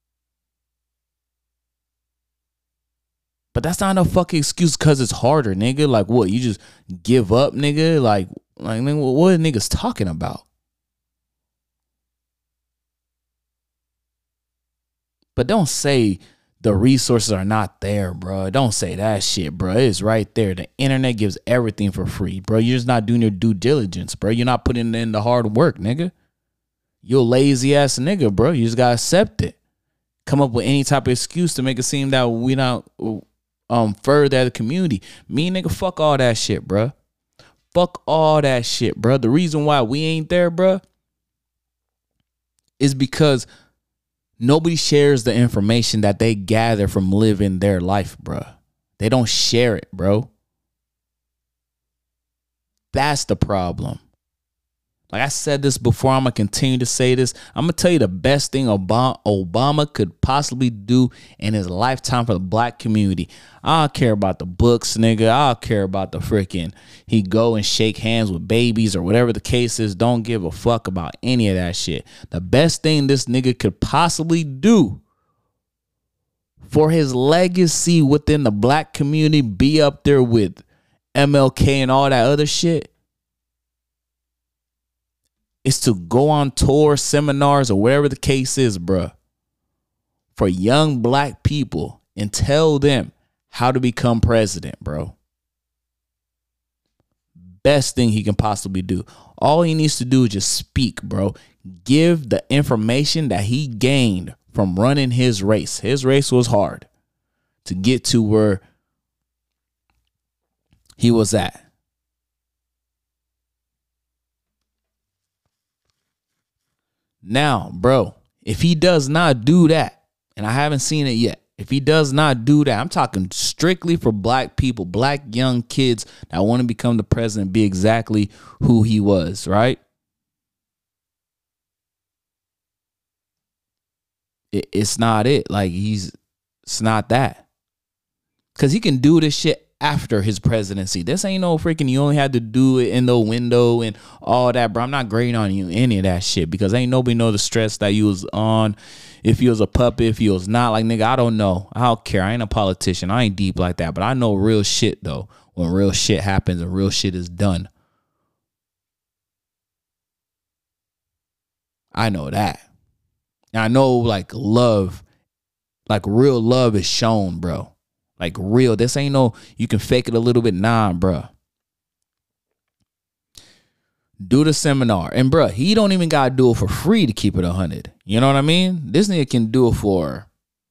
S1: But that's not no fucking excuse because it's harder, nigga. Like, what? You just give up, nigga? Like, like nigga, what are niggas talking about? But don't say the resources are not there, bro. Don't say that shit, bro. It's right there. The internet gives everything for free, bro. You're just not doing your due diligence, bro. You're not putting in the hard work, nigga. You're a lazy ass nigga, bro. You just gotta accept it. Come up with any type of excuse to make it seem that we not um further the community. Me, nigga, fuck all that shit, bro. Fuck all that shit, bro. The reason why we ain't there, bro, is because nobody shares the information that they gather from living their life, bro. They don't share it, bro. That's the problem. Like I said this before, I'm going to continue to say this. I'm going to tell you the best thing Obama, Obama could possibly do in his lifetime for the black community. I don't care about the books, nigga. I don't care about the freaking he go and shake hands with babies or whatever the case is. Don't give a fuck about any of that shit. The best thing this nigga could possibly do for his legacy within the black community, be up there with M L K and all that other shit, is to go on tour, seminars, or whatever the case is, bruh, for young black people and tell them how to become president, bro. Best thing he can possibly do. All he needs to do is just speak, bro. Give the information that he gained from running his race. His race was hard to get to where he was at. Now, bro, if he does not do that, and I haven't seen it yet, if he does not do that, I'm talking strictly for black people, black young kids that want to become the president, be exactly who he was, right? It, it's not it. Like, he's, it's not that. Because he can do this shit after his presidency. This ain't no freaking, you only had to do it in the window and all that, bro. I'm not grading on you any of that shit because ain't nobody know the stress that you was on. If you was a puppet, if you was not, like, nigga, I don't know. I don't care. I ain't a politician. I ain't deep like that. But I know real shit, though, when real shit happens and real shit is done. I know that. And I know, like, love, like, real love is shown, bro. Like, real. This ain't no, you can fake it a little bit. Nah, bruh. Do the seminar. And, bruh, he don't even got to do it for free to keep it one hundred. You know what I mean? This nigga can do it for,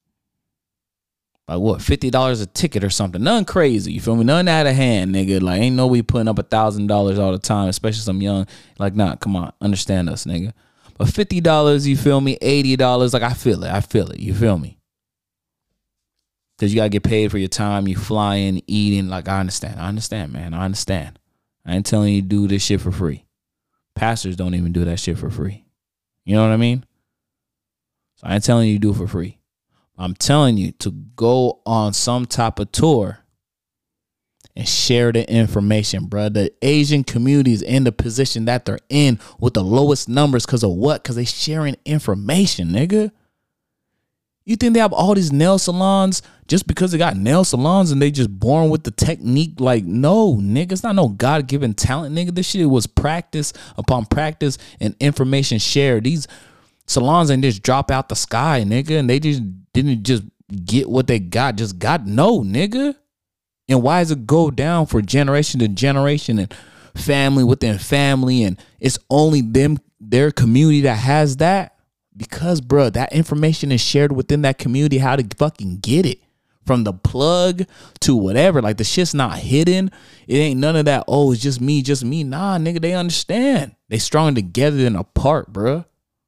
S1: like, what, fifty dollars a ticket or something. Nothing crazy. You feel me? Nothing out of hand, nigga. Like, ain't nobody putting up one thousand dollars all the time, especially some young. Like, nah, come on. Understand us, nigga. But fifty dollars, you feel me? eighty dollars. Like, I feel it. I feel it. You feel me? Because you got to get paid for your time. You flying, eating. Like, I understand. I understand, man. I understand. I ain't telling you to do this shit for free. Pastors don't even do that shit for free. You know what I mean? So I ain't telling you to do it for free. I'm telling you to go on some type of tour and share the information, bro. The Asian community is in the position that they're in with the lowest numbers because of what? Because they sharing information, nigga. You think they have all these nail salons just because they got nail salons and they just born with the technique? Like, no, nigga, it's not no God-given talent, nigga. This shit was practice upon practice and information shared. These salons ain't just drop out the sky, nigga, and they just didn't just get what they got, just got no, nigga. And why does it go down for generation to generation and family within family, and it's only them, their community that has that? Because, bro, that information is shared within that community, how to fucking get it. From the plug to whatever. Like, the shit's not hidden. It ain't none of that, oh, it's just me, just me. Nah, nigga, they understand. They stronger together than apart, bro.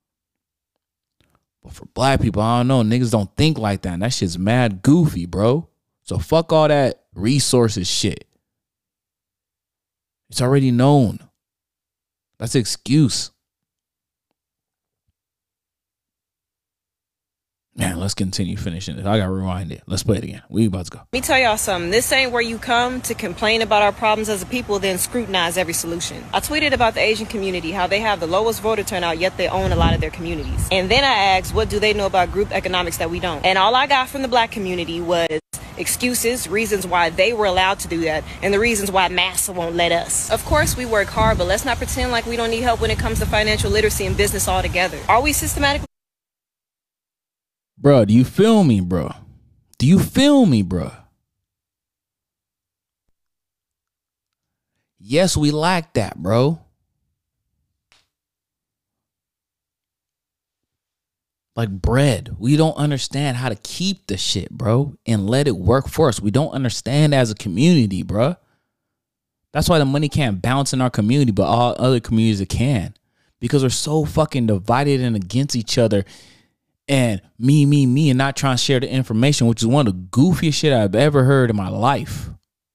S1: But for black people, I don't know. Niggas don't think like that. And that shit's mad goofy, bro. So fuck all that resources shit. It's already known. That's an excuse. Man, let's continue finishing it. I gotta rewind it. Let's play it again. We about to go.
S3: Let me tell y'all something. This ain't where you come to complain about our problems as a people, then scrutinize every solution. I tweeted about the Asian community, how they have the lowest voter turnout, yet they own a lot of their communities. And then I asked, what do they know about group economics that we don't? And all I got from the black community was excuses, reasons why they were allowed to do that, and the reasons why massa won't let us. Of course, we work hard, but let's not pretend like we don't need help when it comes to financial literacy and business altogether. Are we systematically?
S1: Bro, do you feel me, bro? Do you feel me, bro? Yes, we lack that, bro. Like bread. We don't understand how to keep the shit, bro, and let it work for us. We don't understand as a community, bro. That's why the money can't bounce in our community, but all other communities it can. Because we're so fucking divided and against each other. And me, me, me, and not trying to share the information, which is one of the goofiest shit I've ever heard in my life.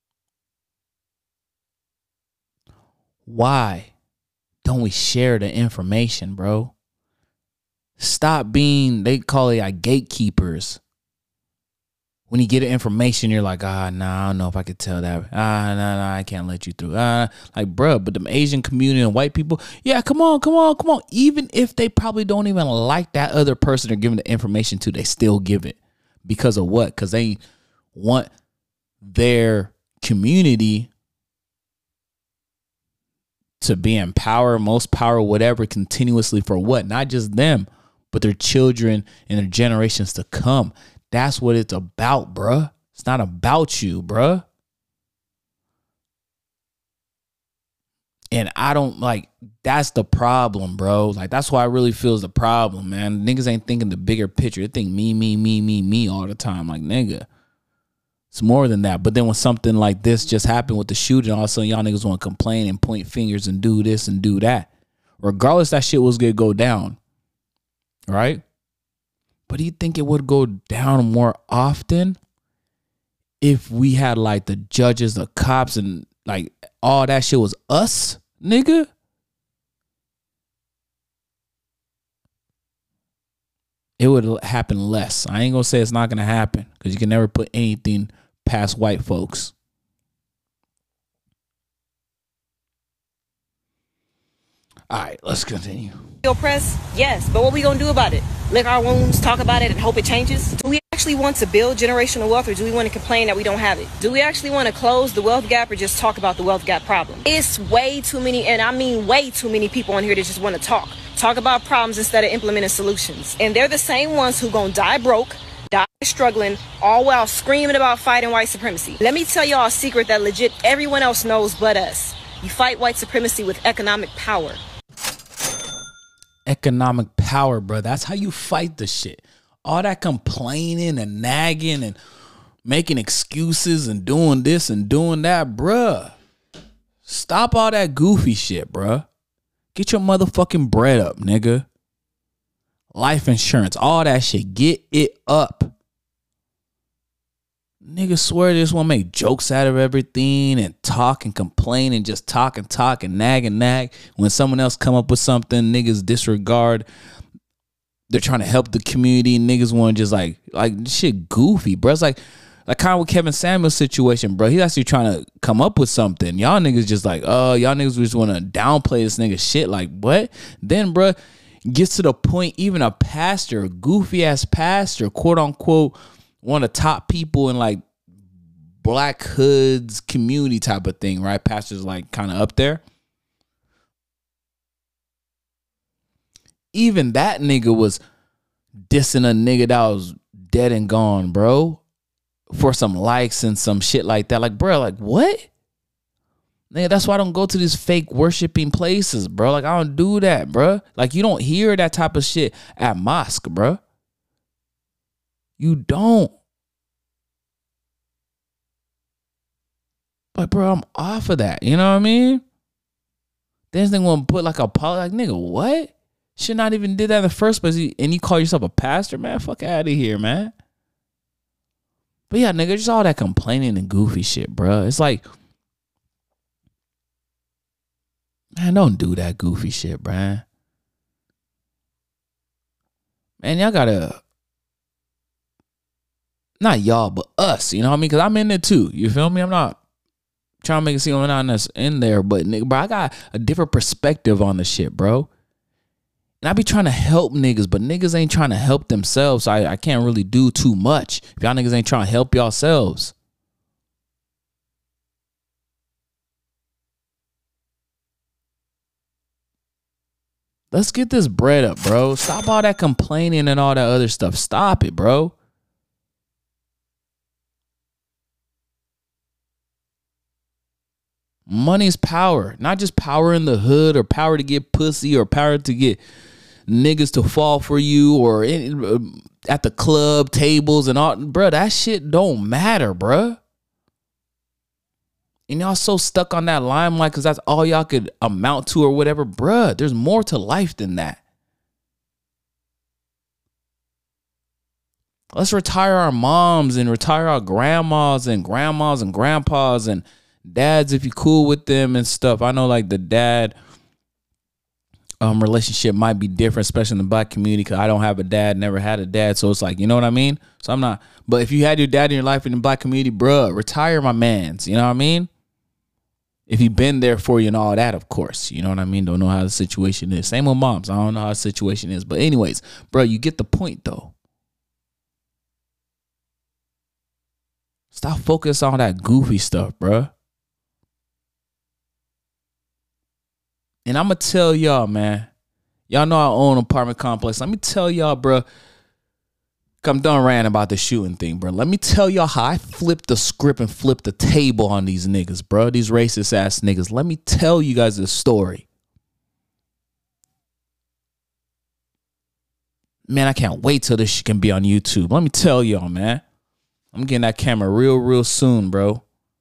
S1: Why don't we share the information, bro? Stop being, they call it like gatekeepers. When you get the information, you're like, ah, nah, I don't know if I could tell that. Ah, nah, nah, I can't let you through. Ah, like, bro, but the Asian community and white people, yeah, come on, come on, come on. Even if they probably don't even like that other person they're giving the information to, they still give it. Because of what? Because they want their community to be in power, most power, whatever, continuously for what? Not just them, but their children and their generations to come. That's what it's about, bruh. It's not about you, bruh. And I don't like, that's the problem, bro. Like, that's why I really feel is the problem, man. Niggas ain't thinking the bigger picture. They think me, me, me, me, me all the time. Like, nigga, it's more than that. But then when something like this just happened with the shooting, all of a sudden y'all niggas want to complain and point fingers and do this and do that. Regardless, that shit was going to go down. Right? But do you think it would go down more often if we had like the judges, the cops, and like all that shit was us, nigga? It would happen less. I ain't gonna say it's not gonna happen because you can never put anything past white folks. All right, let's continue.
S3: Oppressed? Yes, but what we gonna do about it? Lick our wounds, talk about it, and hope it changes? Do we actually want to build generational wealth, or do we want to complain that we don't have it? Do we actually want to close the wealth gap, or just talk about the wealth gap problem? It's way too many, and I mean way too many people on here that just want to talk. Talk about problems instead of implementing solutions. And they're the same ones who gonna die broke, die struggling, all while screaming about fighting white supremacy. Let me tell y'all a secret that legit everyone else knows but us. You fight white supremacy with economic power.
S1: Economic power, bro. That's how you fight the shit. All that complaining and nagging and making excuses and doing this and doing that, bruh. Stop all that goofy shit, bruh. Get your motherfucking bread up, nigga. Life insurance, all that shit. Get it up. Niggas swear they just want to make jokes out of everything and talk and complain and just talk and talk and nag and nag. When someone else come up with something, niggas disregard. They're trying to help the community. Niggas want to just like, like this shit goofy, bro. It's like, like kind of with Kevin Samuels' situation, bro. He's actually trying to come up with something. Y'all niggas just like, oh, y'all niggas just want to downplay this nigga shit. Like, what? Then, bro, gets to the point, even a pastor, goofy ass pastor, quote unquote, one of the top people in like Black hoods community type of thing, right? Pastors like kind of up there. Even that nigga was dissing a nigga that was dead and gone, bro, for some likes and some shit like that. Like, bro, like what? Nigga, that's why I don't go to these fake worshiping places, bro. Like, I don't do that, bro. Like, you don't hear that type of shit at mosque, bro. You don't. But bro, I'm off of that. You know what I mean? This nigga want to put like a apology. Like, nigga, what? Should not even did that in the first place. And you call yourself a pastor, man? Fuck out of here, man. But yeah, nigga, just all that complaining and goofy shit, bro. It's like, Man, don't do that goofy shit, Brian. Man, y'all gotta, not y'all, but us, you know what I mean? Because I'm in there too. You feel me? I'm not trying to make it seem I'm not in there, but nigga, bro, I got a different perspective on the shit, bro. And I be trying to help niggas, but niggas ain't trying to help themselves. So I, I can't really do too much if y'all niggas ain't trying to help yourselves. Let's get this bread up, bro. Stop all that complaining and all that other stuff. Stop it, bro. Money's power. Not just power in the hood or power to get pussy or power to get niggas to fall for you or in, at the club tables and all. Bro, that shit don't matter, bro. And y'all so stuck on that limelight because that's all y'all could amount to or whatever. Bruh, there's more to life than that. Let's retire our moms and retire our grandmas and grandmas and grandpas and dads if you cool with them and stuff. I know like the dad um, relationship might be different, especially in the black community because I don't have a dad, never had a dad. So it's like, you know what I mean? So I'm not. But if you had your dad in your life in the black community, bruh, retire my mans. You know what I mean? If he been there for you and all that, of course. You know what I mean? Don't know how the situation is. Same with moms. I don't know how the situation is. But anyways, bro, you get the point, though. Stop focusing on that goofy stuff, bro. And I'm going to tell y'all, man. Y'all know I own an apartment complex. Let me tell y'all, bro. I'm done ranting about the shooting thing, bro. Let me tell y'all how I flipped the script and flipped the table on these niggas, bro. These racist ass niggas. Let me tell you guys this story. Man, I can't wait till this shit can be on YouTube. Let me tell y'all, man. I'm getting that camera real, real soon, bro.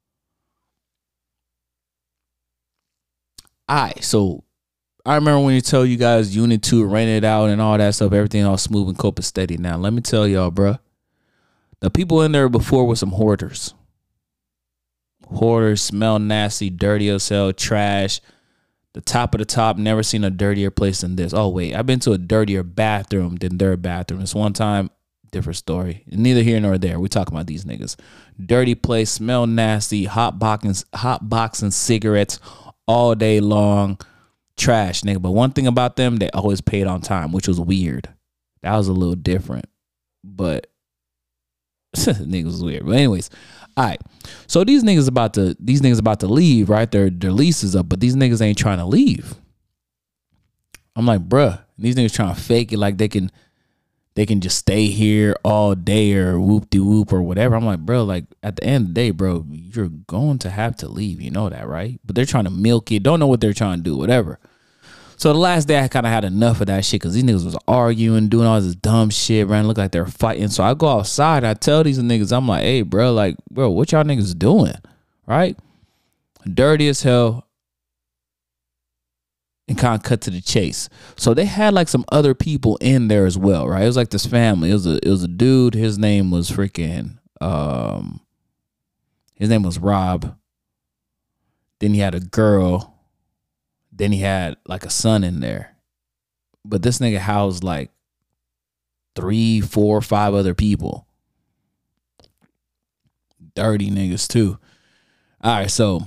S1: All right, so I remember when you tell you guys Unit two rented out and all that stuff, everything all smooth and copacetic. Now, let me tell y'all, bro. The people in there before were some hoarders. Hoarders smell nasty, dirty as hell, trash. The top of the top, never seen a dirtier place than this. Oh, wait, I've been to a dirtier bathroom than their bathroom. This one time, different story. Neither here nor there. We talking about these niggas. Dirty place, smell nasty, hot boxing, hot boxing cigarettes all day long. Trash, nigga. But one thing about them, they always paid on time, which was weird. That was a little different. But niggas was weird. But anyways, all right. So these niggas about to these niggas about to leave, right? Their their lease is up, but these niggas ain't trying to leave. I'm like, bruh, these niggas trying to fake it like they can they can just stay here all day or whoop de whoop or whatever. I'm like, bro, like at the end of the day, bro, you're going to have to leave. You know that, right? But they're trying to milk it. Don't know what they're trying to do, whatever. So the last day I kind of had enough of that shit because these niggas was arguing, doing all this dumb shit, man. Look like they're fighting. So I go outside. I tell these niggas, I'm like, hey, bro, like, bro, what y'all niggas doing? Right? Dirty as hell. And kind of cut to the chase. So they had like some other people in there as well, right? It was like this family. It was a it was a dude. His name was freaking um his name was Rob. Then he had a girl. Then he had like a son in there. But this nigga housed like three, four, five other people. Dirty niggas too. All right, so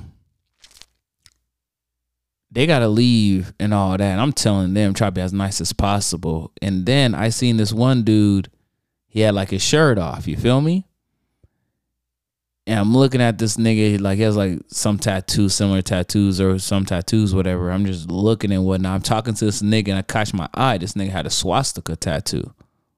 S1: they got to leave and all that. And I'm telling them, try to be as nice as possible. And then I seen this one dude, he had like his shirt off. You feel me? And I'm looking at this nigga, like he has like some tattoos, similar tattoos or some tattoos, whatever. I'm just looking and whatnot. I'm talking to this nigga and I catch my eye. This nigga had a swastika tattoo.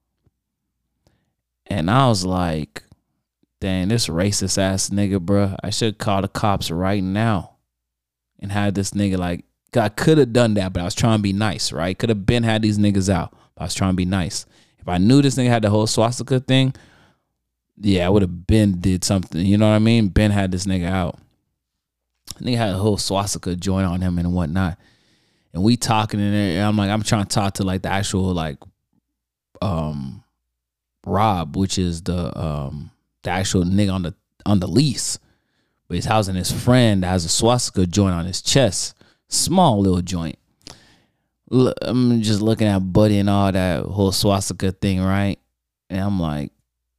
S1: And I was like, dang, this racist ass nigga, bro. I should call the cops right now. And had this nigga like, I could have done that, but I was trying to be nice, right? Could have been had these niggas out, but I was trying to be nice. If I knew this nigga had the whole swastika thing, yeah, I would have been did something. You know what I mean? Ben had this nigga out. Nigga had a whole swastika joint on him and whatnot. And we talking in there, and I'm like, I'm trying to talk to like the actual like um Rob, which is the um the actual nigga on the on the lease. But he's housing his friend that has a swastika joint on his chest. Small little joint. Look, I'm just looking at Buddy and all that whole swastika thing, right? And I'm like,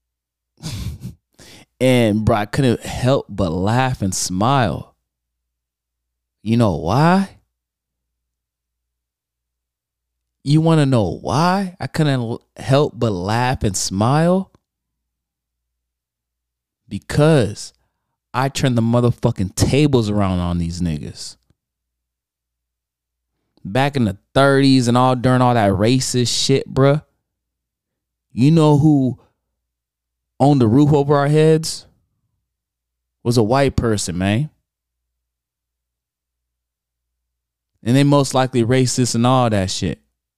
S1: and bro, I couldn't help but laugh and smile. You know why? You want to know why I couldn't help but laugh and smile? Because I turned the motherfucking tables around on these niggas. Back in the thirties and all during all that racist shit, bruh. You know who owned the roof over our heads? Was a white person, man. And they most likely racist and all that shit.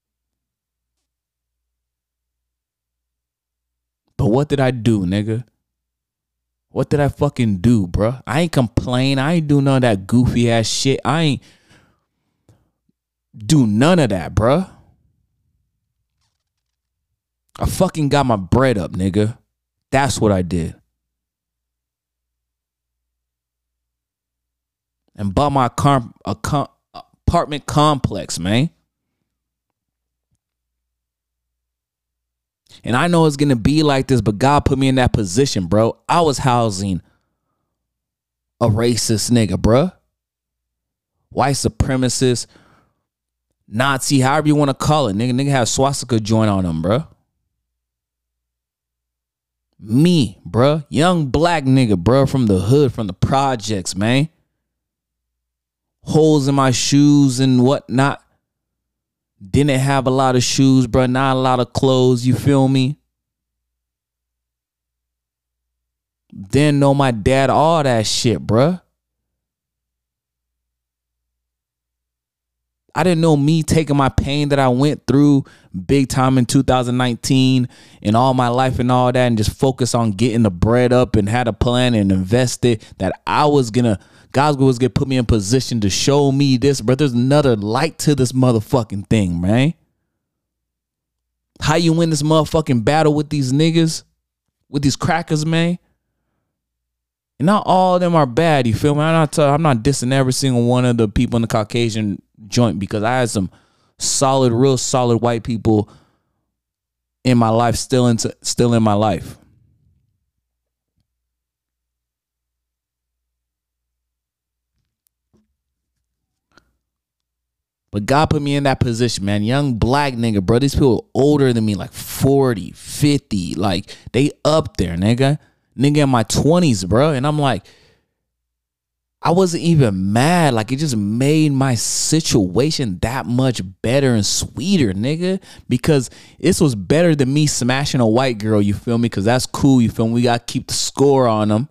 S1: But what did I do, nigga? What did I fucking do, bruh? I ain't complain. I ain't do none of that goofy ass shit. I ain't do none of that, bruh. I fucking got my bread up, nigga. That's what I did. And bought my car, a com, apartment complex, man. And I know it's going to be like this, but God put me in that position, bro. I was housing a racist nigga, bro. White supremacist, Nazi, however you want to call it. Nigga, nigga have swastika joint on him, bro. Me, bro. Young black nigga, bro, from the hood, from the projects, man. Holes in my shoes and whatnot. Didn't have a lot of shoes, bro. Not a lot of clothes, you feel me? Didn't know my dad, all that shit, bro. I didn't know me taking my pain that I went through big time in two thousand nineteen and all my life and all that and just focus on getting the bread up and had a plan and invested that I was gonna, God was gonna put me in position to show me this, bro. There's another light to this motherfucking thing, man. How you win this motherfucking battle with these niggas, with these crackers, man? And not all of them are bad, you feel me? I'm not, I'm not dissing every single one of the people in the Caucasian joint because I had some solid, real solid white people in my life, still into, still in my life. But God put me in that position, man. Young black nigga, bro. These people older than me, like forty, fifty. Like, they up there, nigga. Nigga in my twenties, bro. And I'm like, I wasn't even mad. Like, it just made my situation that much better and sweeter, nigga. Because this was better than me smashing a white girl, you feel me? Because that's cool, you feel me? We got to keep the score on them.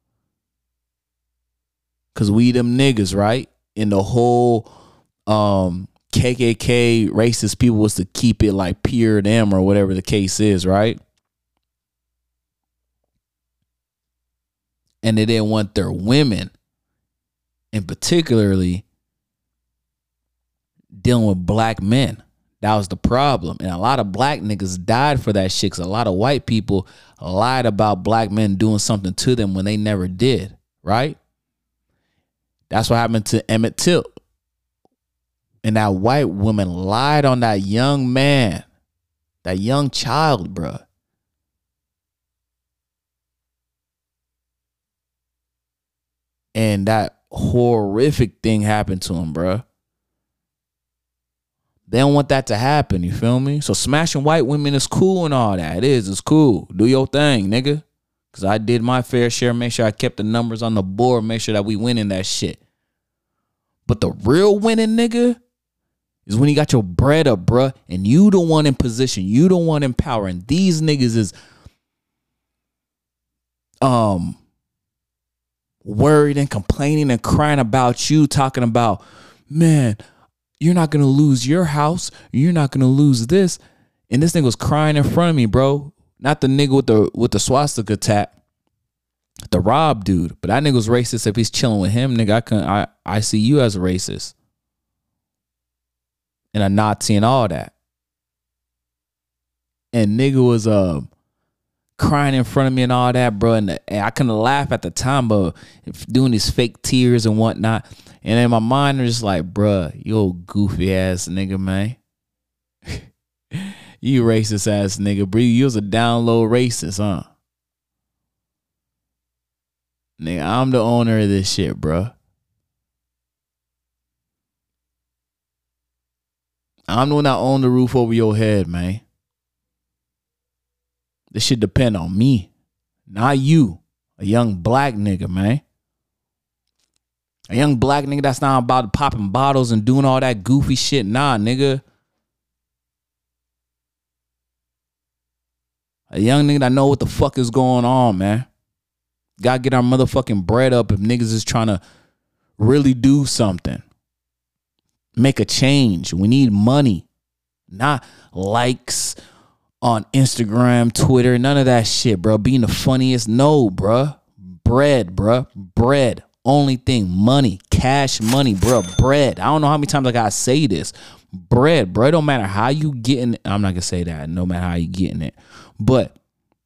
S1: Because we them niggas, right? And the whole um, K K K racist people was to keep it like pure them or whatever the case is, right? And they didn't want their women, and particularly dealing with black men. That was the problem. And a lot of black niggas died for that shit because a lot of white people lied about black men doing something to them when they never did, right? That's what happened to Emmett Till. And that white woman lied on that young man, that young child, bruh. And that horrific thing happened to him, bruh. They don't want that to happen, you feel me? So smashing white women is cool and all that. It is, it's cool. Do your thing, nigga. Because I did my fair share, make sure I kept the numbers on the board, make sure that we winning that shit. But the real winning, nigga, is when you got your bread up, bruh, and you the one in position. You the one in power. And these niggas is um worried and complaining and crying about you, talking about, man, you're not going to lose your house. You're not going to lose this. And this nigga was crying in front of me, bro. Not the nigga with the with the swastika tat, the Rob dude. But that nigga was racist. If he's chilling with him, nigga, I can I, I see you as a racist and a Nazi and all that. And nigga was uh, crying in front of me and all that, bro. And, and I couldn't laugh at the time, but doing these fake tears and whatnot. And in my mind, I'm just like, bro, you old goofy ass nigga, man. You racist ass nigga, bro. You was a down low racist, huh? Nigga, I'm the owner of this shit, bro. I'm the one that own the roof over your head, man. This shit depend on me, not you. A young black nigga, man. A young black nigga that's not about popping bottles and doing all that goofy shit. Nah, nigga. A young nigga that know what the fuck is going on, man. Gotta get our motherfucking bread up if niggas is trying to really do something. Make a change. We need money, not likes on Instagram, Twitter, none of that shit, bro. Being the funniest, no, bro. Bread, bro. Bread. Only thing, money, cash money, bro. Bread. I don't know how many times I gotta say this. Bread, bro. It don't matter how you getting it. I'm not gonna say that. No matter how you getting it. But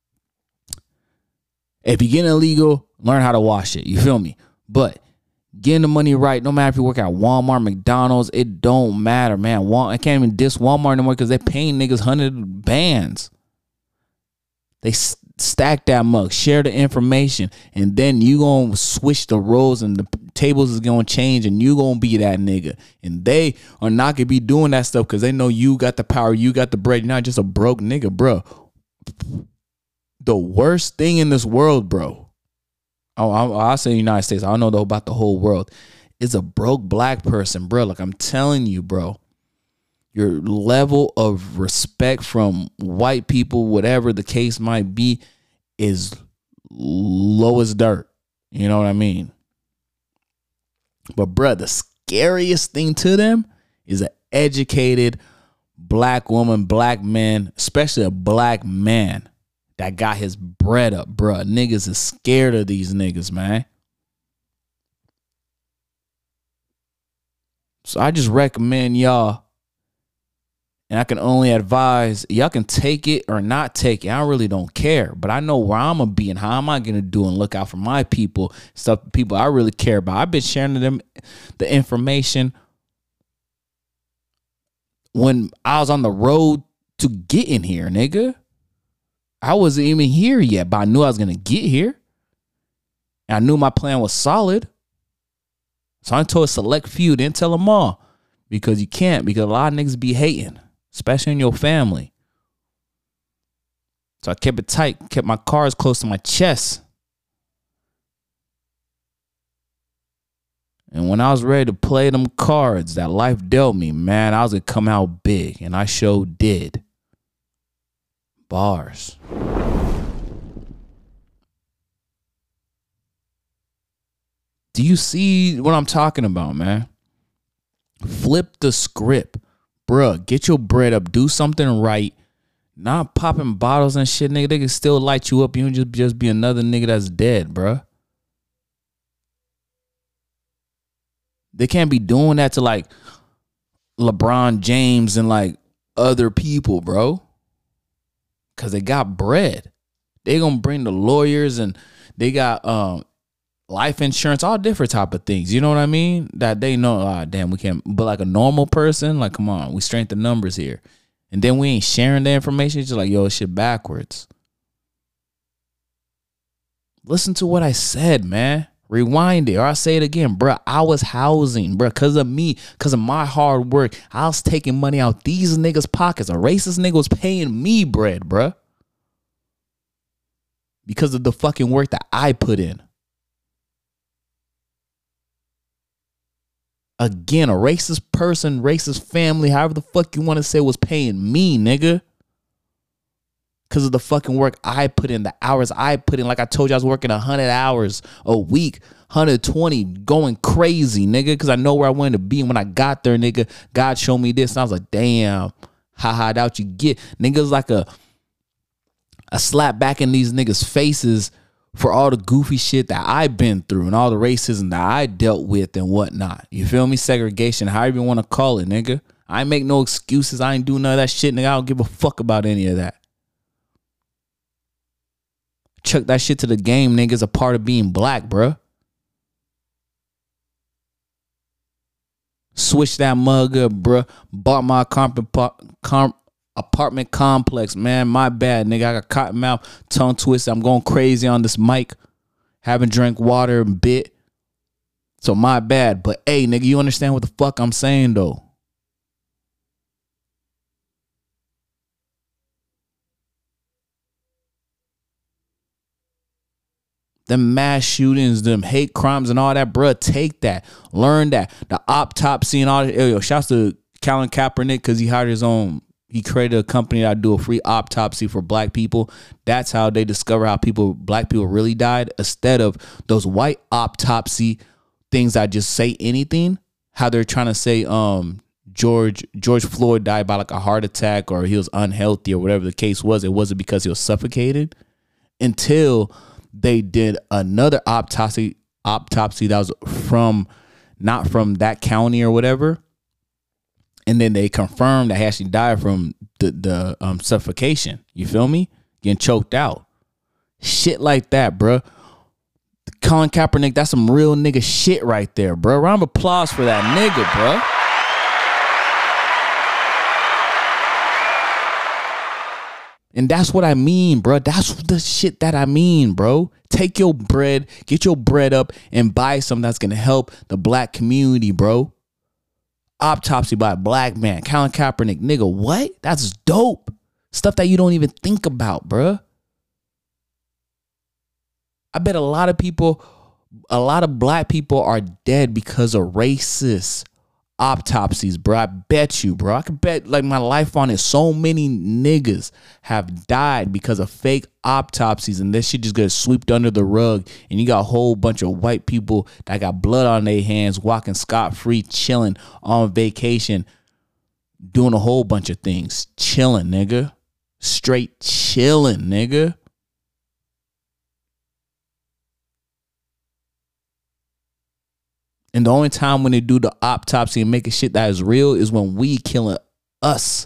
S1: if you getting illegal, learn how to wash it. You feel me? But getting the money right, no matter if you work at Walmart, McDonald's, it don't matter, man. Wal- I can't even diss Walmart no more because they're paying niggas hundred bands. They s- stack that mug, share the information, and then you gonna switch the roles and the tables is gonna change, and you gonna be that nigga. And they are not gonna be doing that stuff because they know you got the power, you got the bread. You're not just a broke nigga, bro. The worst thing in this world, bro. Oh, I'll say United States. I don't know though about the whole world. Is a broke black person, bro. Like I'm telling you, bro. Your level of respect from white people, whatever the case might be, is low as dirt. You know what I mean? But, bro, the scariest thing to them is an educated black woman, black man, especially a black man that got his bread up, bro. Niggas is scared of these niggas, man. So I just recommend y'all, and I can only advise, y'all can take it or not take it. I really don't care. But I know where I'm going to be and how am I going to do and look out for my people, stuff, people I really care about. I've been sharing to them the information when I was on the road to getting here, nigga. I wasn't even here yet, but I knew I was going to get here. And I knew my plan was solid. So I told a select few, didn't tell them all. Because you can't, because a lot of niggas be hating, especially in your family. So I kept it tight, kept my cards close to my chest. And when I was ready to play them cards that life dealt me, man, I was going to come out big. And I sure did. Bars. Do you see what I'm talking about, man? Flip the script. Bruh, get your bread up. Do something right. Not popping bottles and shit, nigga. They can still light you up. You don't just, just be another nigga that's dead, bruh. They can't be doing that to like LeBron James and like other people, bro. Cause they got bread. They gonna bring the lawyers and they got um life insurance, all different type of things. You know what I mean? That they know, ah, damn, we can't. But like a normal person, like, come on, we strengthen numbers here. And then we ain't sharing the information. It's just like, yo, shit backwards. Listen to what I said, man. Rewind it, or I'll say it again, bro. I was housing, bro, because of me, because of my hard work. I was taking money out these niggas' pockets. A racist nigga was paying me bread, bro, because of the fucking work that I put in. Again, a racist person, racist family, however the fuck you want to say, was paying me, nigga. Because of the fucking work I put in, the hours I put in. Like I told you, I was working one hundred hours a week, one hundred twenty, going crazy, nigga. Because I know where I wanted to be. And when I got there, nigga, God showed me this. And I was like, damn, haha, that what you get. Niggas like a, a slap back in these niggas' faces for all the goofy shit that I've been through and all the racism that I dealt with and whatnot. You feel me? Segregation, however you want to call it, nigga. I ain't make no excuses. I ain't do none of that shit, nigga. I don't give a fuck about any of that. Chuck that shit to the game, nigga. It's a part of being black, bruh. Switch that mug up, bruh. Bought my comp- comp- apartment complex, man. My bad, nigga. I got cotton mouth, tongue twisted. I'm going crazy on this mic. Haven't drank water a bit. So my bad. But hey, nigga, you understand what the fuck I'm saying, though? Them mass shootings, them hate crimes and all that, bruh, take that. Learn that. The autopsy and all that. Yo, shouts to Colin Kaepernick because he hired his own, he created a company that do a free autopsy for black people. That's how they discover how people, black people really died, instead of those white autopsy things that just say anything. How they're trying to say um George George Floyd died by like a heart attack or he was unhealthy or whatever the case was. It wasn't because he was suffocated, until they did another autopsy autopsy that was from not from that county or whatever, and then they confirmed that he actually died from the the um, suffocation. You feel me? Getting choked out, shit like that, bruh. Colin Kaepernick, that's some real nigga shit right there, bruh. Round of applause for that nigga, bruh. And that's what I mean, bro. That's the shit that I mean, bro. Take your bread, get your bread up, and buy something that's going to help the black community, bro. Autopsy by a black man. Colin Kaepernick, nigga, what? That's dope. Stuff that you don't even think about, bro. I bet a lot of people, a lot of black people are dead because of racist autopsies, bro. I bet you, bro. I can bet like my life on it. So many niggas have died because of fake autopsies, and this shit just gets swept under the rug. And you got a whole bunch of white people that got blood on their hands, walking scot-free, chilling on vacation, doing a whole bunch of things, chilling, nigga. Straight chilling, nigga. And the only time when they do the autopsy and make a shit that is real is when we killing us.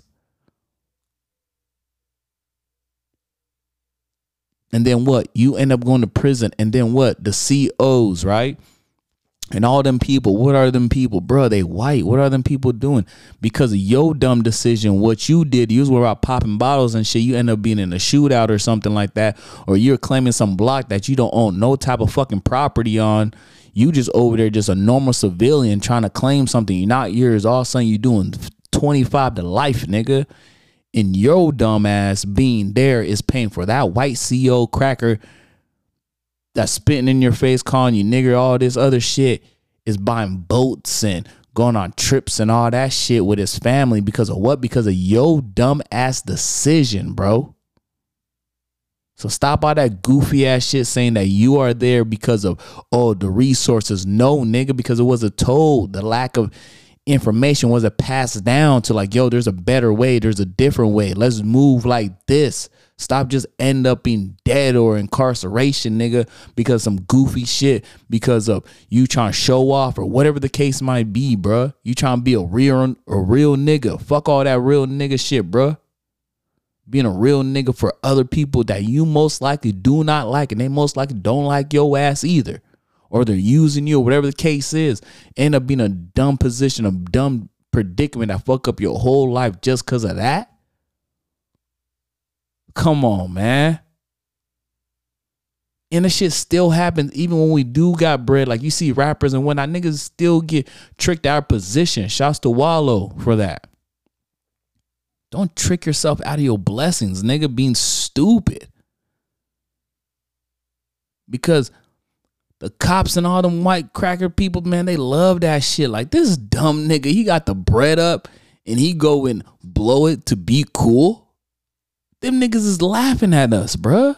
S1: And then what? You end up going to prison. And then what? The C Os, right? And all them people. What are them people? Bro, they white. What are them people doing? Because of your dumb decision, what you did, you was about popping bottles and shit. You end up being in a shootout or something like that. Or you're claiming some block that you don't own no type of fucking property on. You just over there, just a normal civilian trying to claim something you're not yours. All of a sudden you doing twenty-five to life, nigga. And your dumb ass being there is paying for that white C E O cracker that's spitting in your face, calling you nigger, all this other shit, is buying boats and going on trips and all that shit with his family because of what? Because of your dumb ass decision, bro. So stop all that goofy ass shit saying that you are there because of, oh, the resources. No, nigga, because it wasn't told. The lack of information wasn't passed down to like, yo, there's a better way. There's a different way. Let's move like this. Stop just end up being dead or incarceration, nigga, because some goofy shit, because of you trying to show off or whatever the case might be, bruh. You trying to be a real, a real nigga. Fuck all that real nigga shit, bruh. Being a real nigga for other people that you most likely do not like, and they most likely don't like your ass either, or they're using you or whatever the case is, end up being a dumb position, a dumb predicament that fuck up your whole life just because of that. Come on, man. And the shit still happens even when we do got bread. Like you see rappers and whatnot, niggas still get tricked out of position. Shouts to Wallow for that. Don't trick yourself out of your blessings, nigga, being stupid. Because the cops and all them white cracker people, man, they love that shit. Like, this dumb nigga, he got the bread up and he go and blow it to be cool. Them niggas is laughing at us, bruh.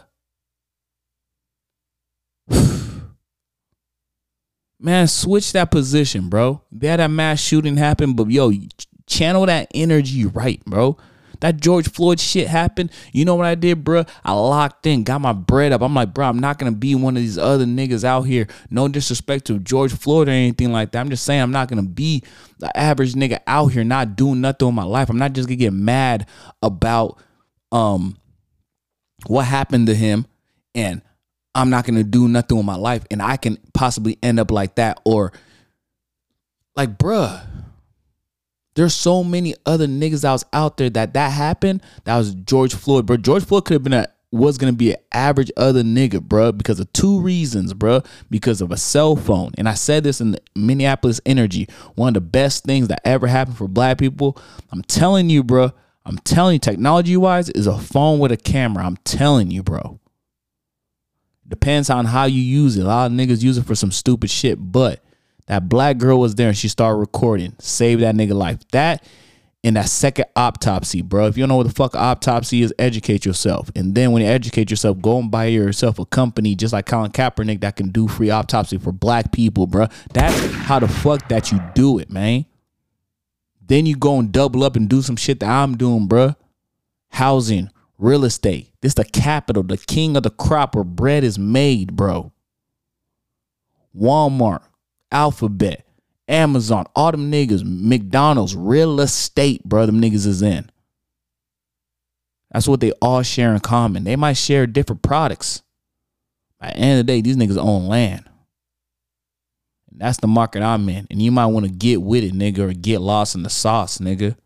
S1: Man, switch that position, bro. They had that mass shooting happen, but yo, channel that energy right, bro. That George Floyd shit happened. You know what I did, bro? I locked in, got my bread up. I'm like, bro, I'm not going to be one of these other niggas out here. No disrespect to George Floyd or anything like that. I'm just saying I'm not going to be the average nigga out here not doing nothing with my life. I'm not just going to get mad about um what happened to him and I'm not gonna do nothing with my life, and I can possibly end up like that. Or like, bruh, there's so many other niggas that was out there that that happened. That was George Floyd, bro. George Floyd could have been a was gonna be an average other nigga, bro, because of two reasons, bro. Because of a cell phone, and I said this in the Minneapolis Energy, one of the best things that ever happened for black people. I'm telling you, bro. I'm telling you, technology wise, is a phone with a camera. I'm telling you, bro. Depends on how you use it. A lot of niggas use it for some stupid shit, but that black girl was there and she started recording. Save that nigga life. That and that second autopsy, bro. If you don't know what the fuck autopsy is, educate yourself. And then when you educate yourself, go and buy yourself a company just like Colin Kaepernick that can do free autopsy for black people, bro. That's how the fuck that you do it, man. Then you go and double up and do some shit that I'm doing, bro. Housing, real estate. This the capital, the king of the crop where bread is made, bro. Walmart, Alphabet, Amazon, all them niggas, McDonald's, real estate, bro, them niggas is in. That's what they all share in common. They might share different products. At the end of the day, these niggas own land. And that's the market I'm in. And you might want to get with it, nigga, or get lost in the sauce, nigga.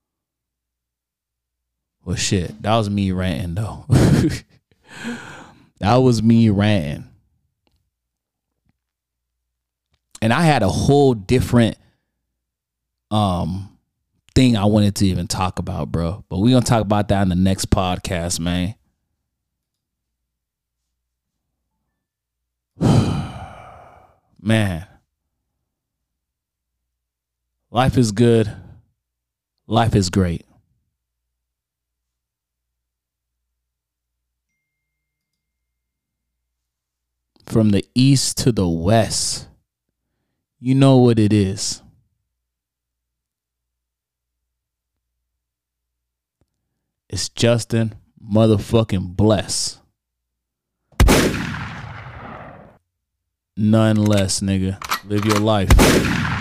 S1: Well, shit, that was me ranting, though. That was me ranting. And I had a whole different um thing I wanted to even talk about, bro. But we're going to talk about that in the next podcast, man. Man. Life is good. Life is great. From the east to the west, you know what it is. It's Justin motherfucking Bless. None less, nigga. Live your life.